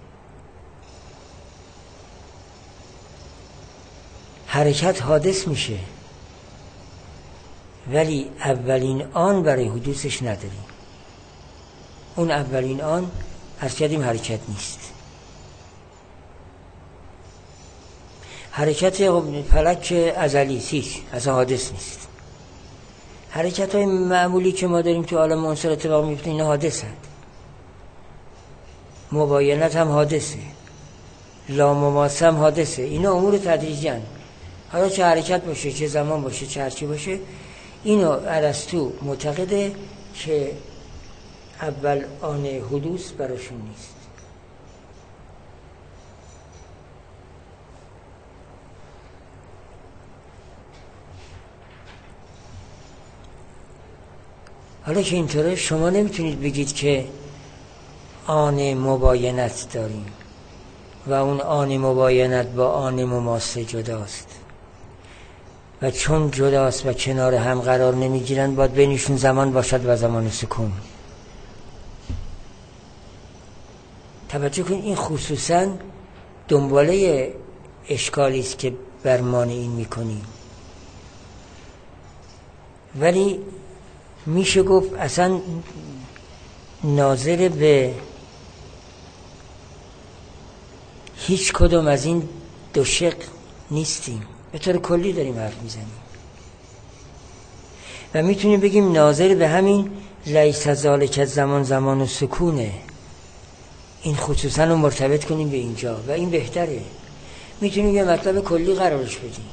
حرکت حادث میشه ولی اولین آن برای حدوثش نداریم. اون اولین آن عرض کردیم حرکت نیست. حرکت فلک ازلی هیچ اصلا حادث نیست. حرکت های معمولی که ما داریم تو عالم عنصر اتفاق میفته اینا حادثند. مباینت هم حادثه، لامماسه هم حادثه. اینا امور تدریجی هستند. حالا چه حرکت باشه، چه زمان باشه، چه هرچی باشه، اینو ارسطو معتقده که اول آن حدوث براشون نیست. حالا که اینطوره شما نمیتونید بگید که آن مباینت داریم و اون آن مباینت با آن مماسه جداست و چون جداست و کنار هم قرار نمیگیرن باید بینشون زمان باشد و زمان سکون. توجه کن، این خصوصا دنباله اشکالی است که برمان این میکنیم، ولی میشه گفت اصلا ناظر به هیچ کدوم از این دو شق نیستیم. به طور کلی داریم حرف میزنیم و میتونیم بگیم ناظر به همین لیس ذالک زمان زمان و سکونه. این خصوصا رو مرتبط کنیم به اینجا و این بهتره. میتونیم یه مطلب کلی قرارش بدیم،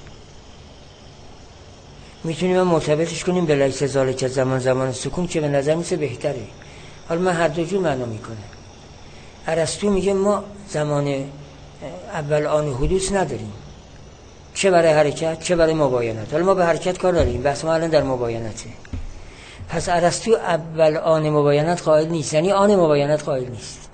میتونیم مرتبطش کنیم به لیس ذالک زمان زمان و سکون که به نظر میسه بهتره. حالا من هر دو جور معنا میکنم. ارسطو میگه ما زمان اول آن حدوث نداریم، چه برای حرکت چه برای مباینت. حالا ما به حرکت کار داریم، بحث ما الان در مباینته. پس ارسطو اول آن مباینت قائل نیست، یعنی آن مباینت قائل نیست.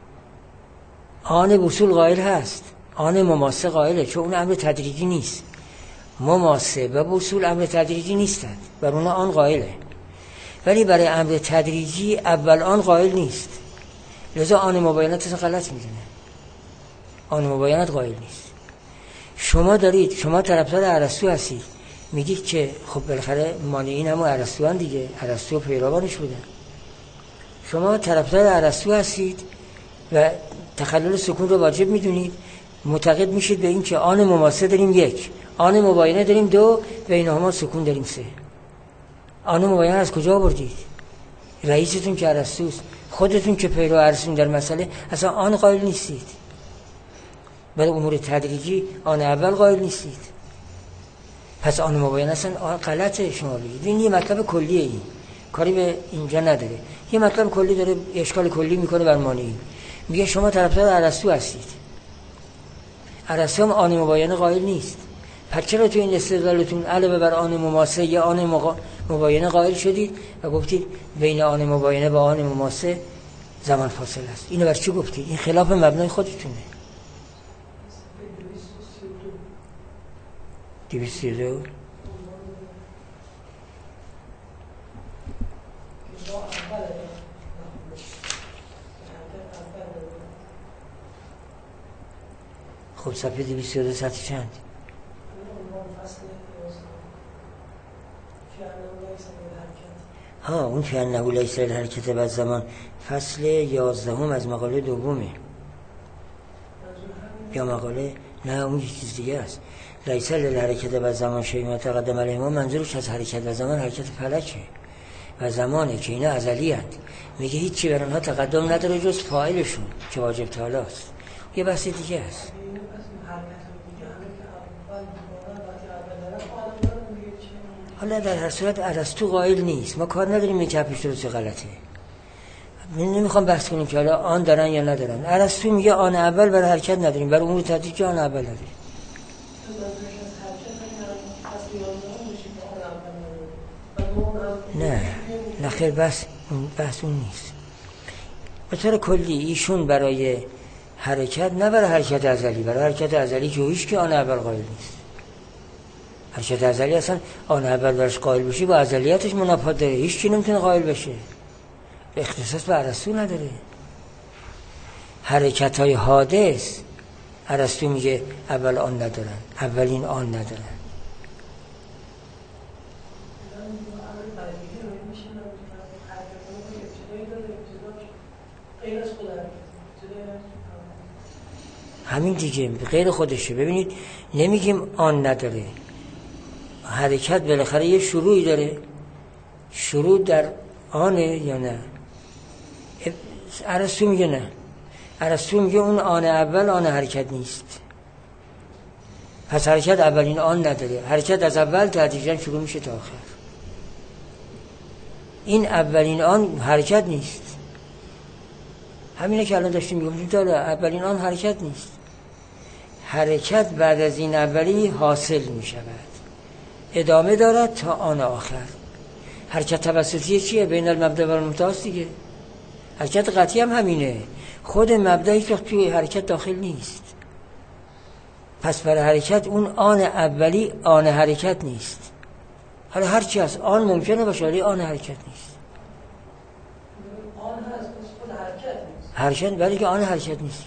آن وصول قائل هست، آن مماسه قائله، چون اون امر تدریجی نیست. مماسه و وصول امر تدریجی نیستند، بر اون آن قائله، ولی برای امر تدریجی اول آن قائل نیست. لذا آن مباینت اصلا غلط میدونه، آن مباینت قائل نیست. شما دارید، شما طرفدار ارسطو هستید، میگید که خب بالاخره مانعین هم ارسطو ان دیگه، ارسطو پیروانش بودن. شما طرفدار ارسطو هستید و تخلل سکون رو واجب میدونید، معتقد میشید به این که آن مماسه داریم یک، آن مباینه داریم دو، بینهما سکون داریم سه. آن مباینه از کجا آوردید؟ رئیستون که ارسطوست، خودتون که پیرو ارسطو در مسئله اصلا آن قائل نیستید. برای امور تدریجی آن اول قائل نیستید. پس آن مباینه اصلا غلطه شما بگید. این یه مطلب کلیه، این کاری به اینجا نداره. یه مطلب کلی داره، اشکال کلی میکنه بر مانعین. میگه شما طرفدار ارسطو هستید، ارسطو هم آن مباینه قائل نیست. پس چرا تو این استدلالتون علاوه بر آن مماسه یا آن مباینه قائل شدید و گفتید بین آن مباینه و آن مماسه زمان فاصله است؟ اینو بر چی گفتید؟ این خلاف مبنای خودتونه. دویست و سی و دو خب صفحه دویست و سی و دو سطح چند؟ ها اون فی انه لیس للحرکت بعد زمان، فصل یازدهم از مقاله دومه. یا مقاله نه اون یه چیز دیگه است. لیس للحرکت بعد زمان شیء ما تقدم علیه، ما منظورش از حرکت و زمان حرکت فلکه و زمانه که اینا ازلی هست. میگه هیچی بر آنها تقدم نداره جز فاعلشون که واجب تعالی است. یه بحث دیگه است. حالا در هر صورت ارسطو قائل نیست، ما کار نداریم این چپش درست غلطه. من نمیخوام بحث کنیم که حالا آن دارن یا ندارن. ارسطو میگه آن اول برای حرکت نداریم، برای امور تدریجی آن اول نداریم. نه نه خیر، بس بحث اون نیست. به طور کلی ایشون برای حرکت، نه برای حرکت ازلی، برای حرکت ازلی که هیچ که آن اول قائل نیست. حرکت ازلی اصلا آن اول برش قائل بشی با ازلیتش منافات داره، هیچ کی نمیتونه قائل بشه، اختصاص به ارسطو نداره. حرکت های حادث ارسطو میگه اول آن ندارن، اولین آن ندارن. همین دیگه غیر خودشه. ببینید نمیگیم آن نداره، حرکت بالاخره یه شروعی داره. شروع در آنه یا نه؟ ارسطو میگه نه. ارسطو میگه اون آن اول آن حرکت نیست. پس حرکت اولین آن نداره، حرکت از اول تدریجا شروع میشه تا آخر. این اولین آن حرکت نیست. همینه که الان داشتیم میگم داره اولین آن حرکت نیست. حرکت بعد از این اولی حاصل میشود، ادامه دارد تا آن آخر. حرکت توسطی چیه؟ بین المبدا و المنتهی دیگه. حرکت قطعی هم همینه، خود مبدا هیچ وقت توی حرکت داخل نیست. پس برای حرکت اون آن اولی آن حرکت نیست. حالا هر چی هست آن ممکنه باشه ولی آن حرکت نیست. آن هست خود حرکت نیست. حرکت ولی که آن حرکت نیست.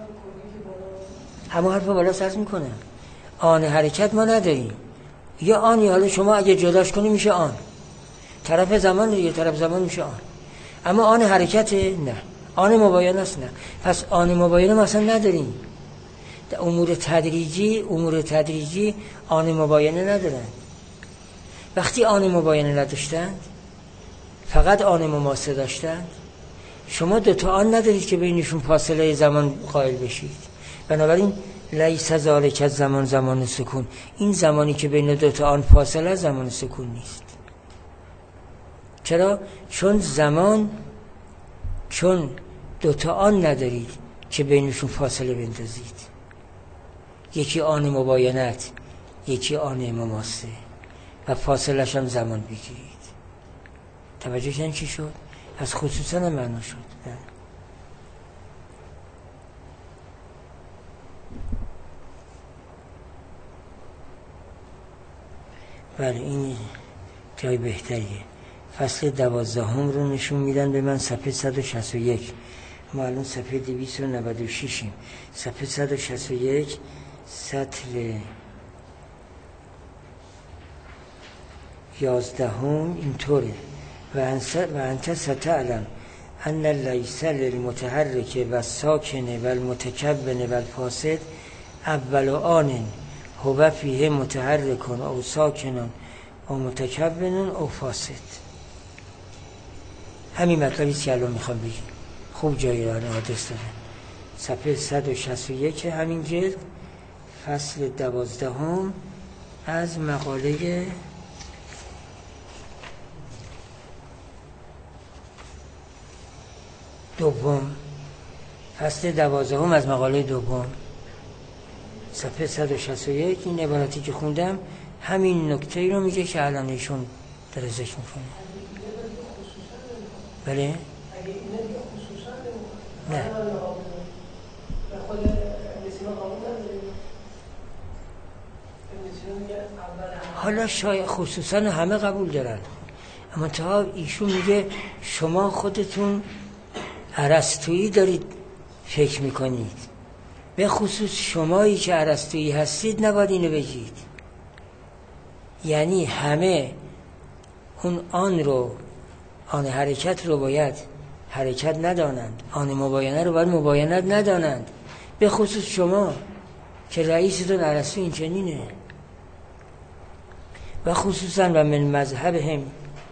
همه حرف بالا سرز میکنه. آن حرکت ما نداریم. یا آنی، حالا شما اگه جداش کنی میشه آن. طرف زمان دیگه، طرف زمان میشه آن. اما آن حرکت نه. آن مباینه است نه. پس آن مباینه ما اصلا نداریم. در امور تدریجی، امور تدریجی آن مباینه ندارن. وقتی آن مباینه نداشتند، فقط آن مماسه داشتند، شما دوتا آن ندارید که بینشون فاصله زمان قائل بشید. بنابراین لیس ذالک زمان زمان سکون، این زمانی که بین دوتا آن فاصله زمان سکون نیست. چرا؟ چون زمان، چون دوتا آن ندارید که بینشون فاصله بندازید. یکی آن مباینت، یکی آن مماسه و فاصلش هم زمان بگیرید. توجه کردن چی شد؟ از خصوصا معنا شد. بله این جای بهتریه. فصل دوازدهم رو نشون میدن به من، صفحه صد و شصت و یک. ما الان صفحه دویست و نود و ششیم. صفحه صد و شصت و یک سطر یازدهم اینطوره: و انت ستعلم ان لیس للمتحرک و ساکن و المتکون و الفاسد اول آن هو فیه متحرکون او ساکنون او متکونون او فاسد. همین مطلبی که الان میخوام بگیم. خوب جایی رو حادث دادن. صفحه صد و شصت و یک همین جلد، فصل دوازدهم از مقاله دوم. فصل دوازدهم از مقاله دوم، صفحه صد و شصت و یک. این عبارتی که خوندم همین نکته ای رو میگه که الان ایشون در ذکر میکنه. بله؟ نه. حالا شاید خصوصا همه قبول دارن، اما تا ایشون میگه شما خودتون ارسطویی دارید فکر میکنید، به خصوص شمایی که ارسطویی هستید نباید اینو بگید. یعنی همه اون آن رو، آن حرکت رو باید حرکت ندانند، آن مباینه رو باید مباینت ندانند، به خصوص شما که رئیستون ارسطو این چنینه. و خصوصا و من مذهبهم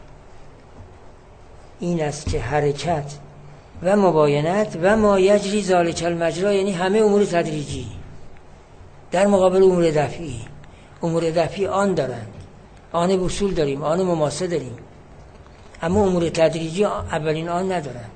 این است که حرکت و مباینت و ما یجری ذالک المجرا، یعنی همه امور تدریجی در مقابل امور دفعی. امور دفعی آن دارند، آن وصول داریم، آن مماسه داریم، اما امور تدریجی اولین آن ندارند.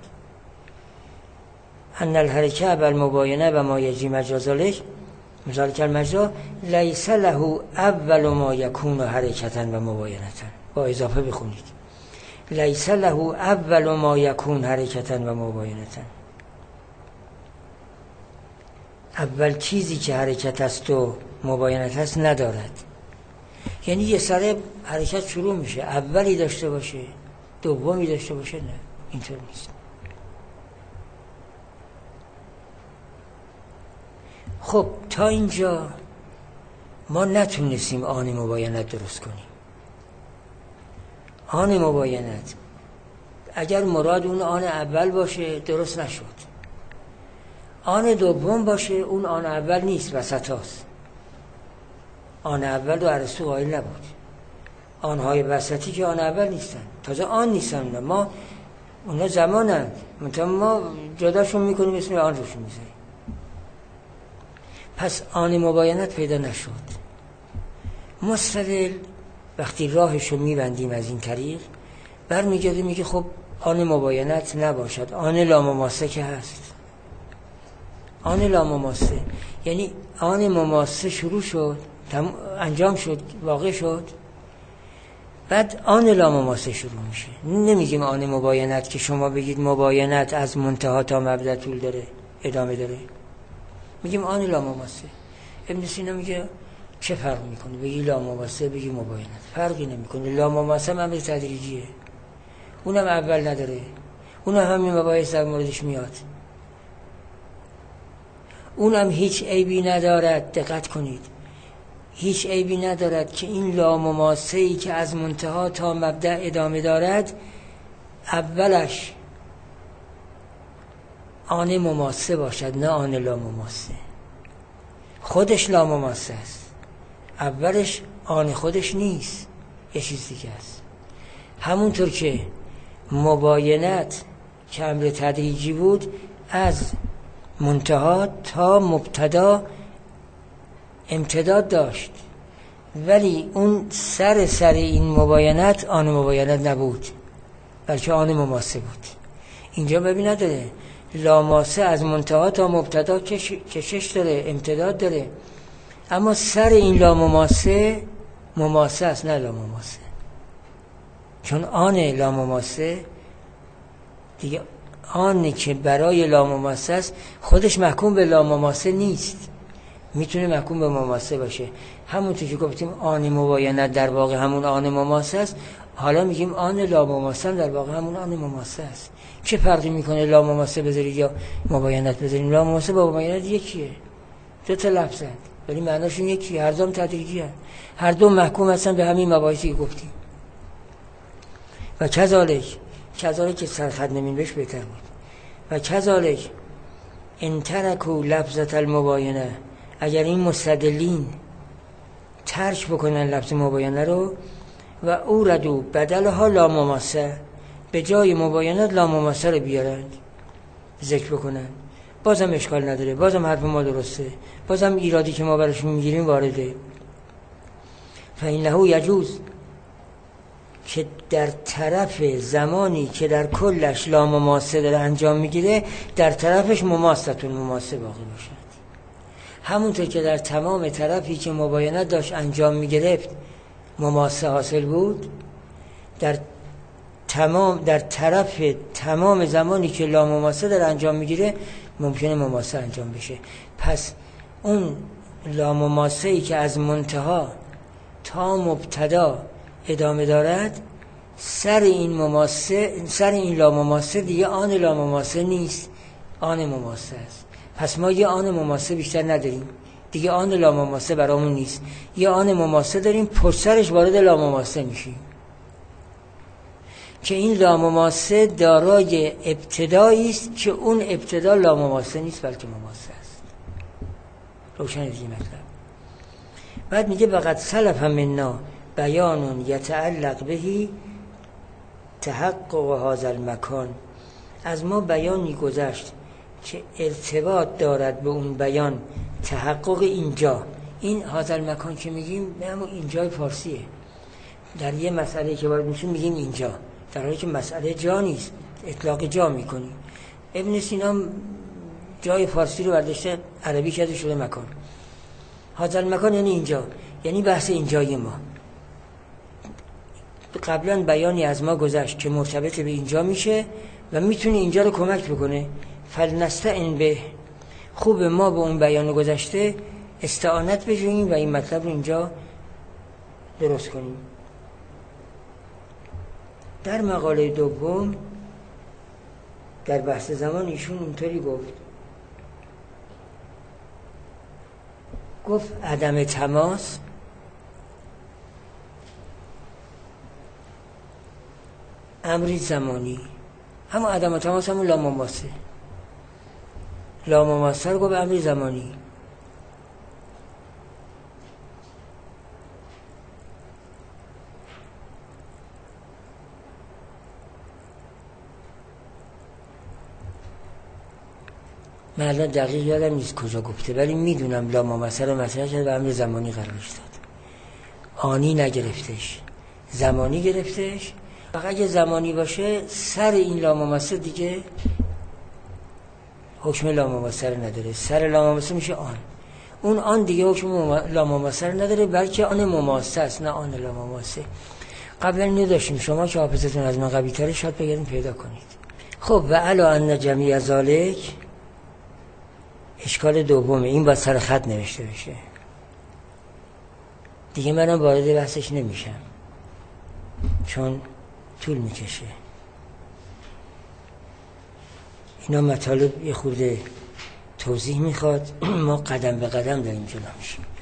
ان الحرکه و المباینه و ما یجری مجرا ذالک ذالک المجرا لیس له اول ما یکون حرکتا و مباینتا. با اضافه بخونید: لیس له اول ما یکون حرکتا و مباینتا. اول چیزی که حرکت است و مباینت است ندارد. یعنی یه سره حرکت شروع میشه، اولی داشته باشه دومی داشته باشه، نه اینطور نیست. خب تا اینجا ما نتونستیم آن مباینت درست کنیم. آن مباینت اگر مراد اون آن اول باشه درست نشد، آن دوم باشه اون آن اول نیست، وسط هاست. آن اول رو ارسطو قائل نبود، آنهای وسطی که آن اول نیستن، تازه آن نیستن، ما اونا زمانند، منطقه ما جداشون میکنیم اسم آن روشون میذاریم. پس آن مباینت پیدا نشد. مستدل وقتی راهشو میبندیم از این طریق برمیگرده میگه خب آن مباینت نباشد، آن لامماسه که هست. آن لامماسه یعنی آن مماسه شروع شد، انجام شد، واقع شد، بعد آن لامماسه شروع میشه. نمیگیم آن مباینت که شما بگید مباینت از منتها تا مبدا طول داره، ادامه داره، میگیم آن لامماسه. ابن سینا میگه چه فرق میکنه بگی لامماسه بگی مباینت؟ فرقی نمیکنه. لامماسه امر تدریجیه، اونم اول نداره، اونم همین مباحث در موردش میاد، اونم هیچ عیبی ندارد. دقت کنید، هیچ عیبی ندارد که این لامماسه‌ای که از منتها تا مبدا ادامه دارد اولش آن مماسه باشد، نه آن لامماسه. خودش لامماسه است، اولش آن خودش نیست، یه چیز دیگه است. همونطور که مباینت که امر تدریجی بود از منتها تا مبتدا امتداد داشت، ولی اون سر سر این مباینت آن مباینت نبود، بلکه آن مماسه بود. اینجا ببین نداره، لاماسه از منتها تا مبتدا کشش داره، امتداد داره، اما سر این لامماسه مماسه است، نه لامماسه. چون آن لامماسه دیگه، آنی که برای لامماسه است خودش محکوم به لامماسه نیست، میتونه محکوم به مماسه باشه. همونطور که گفتیم آن مباینت در واقع همون آن مماسه است، حالا میگیم آن لامماسه در واقع همون آن مماسه است. چه فرقی میکنه لامماسه بذارید یا مباینت بذارید؟ لامماسه با مباینت یکیه، دو تا لفظند ولی معناشون یکیه، هر دوم تدریجیه، هر دو محکوم هستن به همین مباحثی که گفتیم. و کذالک کذالک که سرخط نمین بهش بهتر بود. و کذالک ان ترکوا لفظة المباینه، اگر این مستدلین ترک بکنن لفظ مباینه رو، و اوردو بدلها لامماسه، به جای مباینت لامماسه رو بیارند ذکر بکنن، بازم اشکال نداره، بازم حرف ما درسته، بازم ایرادی که ما براشون میگیریم وارده. فإنه یجوز که در طرف زمانی که در کلش لامماسه داره انجام میگیره، در طرفش مماستون مماسه باقی باشد. همونطور که در تمام طرفی که مباینت داشت انجام میگرفت مماسه حاصل بود، در تمام در طرف تمام زمانی که لامماسه داره انجام میگیره ممکنه مماسه انجام بشه. پس اون لامماسه‌ای که از منتها تا مبتدا ادامه دارد، سر این مماسه، سر این لامماسه دیگه آن لامماسه نیست، آن مماسه است. پس ما یه آن مماسه بیشتر نداریم دیگه، آن لامماسه برامون نیست، یه آن مماسه داریم پشت سرش وارد لامماسه میشیم که این لامماسه دارای ابتدایی است که اون ابتدا لامماسه نیست بلکه مماسه است. روشن دیگه مطلب. بعد میگه وقد سلف منا بیان یتعلق بهی تحقق هذا المکان، از ما بیانی گذشت که ارتباط دارد به اون بیان تحقق اینجا. این هذا المکان که میگیم به همون اینجای فارسیه، در یه مسئله که وارد میشیم میگیم اینجا، در حالی که مسئله جا نیست، اطلاق جا میکنیم. ابن سینا جای فارسی رو برداشته عربی کرده شده مکان. هذا المکان یعنی اینجا، یعنی بحث اینجای ما. قبلا بیانی از ما گذشت که مرتبط به اینجا میشه و میتونه اینجا رو کمک بکنه. فلنستعن به، خوب ما به اون بیان گذشته استعانت بجوییم و این مطلب رو اینجا درست کنیم. در مقاله دوم در بحث زمان ایشون اینطوری گفت گفت عدم تماس امری زمانی، همون عدم تماس همون لاماماسه. لاماماسه رو گفت امری زمانی. من الان دقیق یادم نیست کجا گفته، ولی میدونم لاماماسه رو مطرح کرد و امر زمانی قرارش داد. آنی نگرفتش، زمانی گرفتش. فقط اگه زمانی باشه سر این لاماماسه دیگه حکم لاماماسه رو نداره، سر لاماماسه میشه آن. اون آن دیگه حکم لاماماسه رو نداره، بلکه آن مماسه است، نه آن لاماماسه. قبلا نداشتیم، شما که حافظتون از من قوی تره شاید بگردیم پیدا کنید. خب و علا ان جمیع ذالک اشکال دومه، این با سر خط نوشته بشه دیگه. منم وارد بحثش نمیشم چون طول میکشه. اینا مطالب یه خورده توضیح میخواد، ما قدم به قدم داریم جلو میشیم.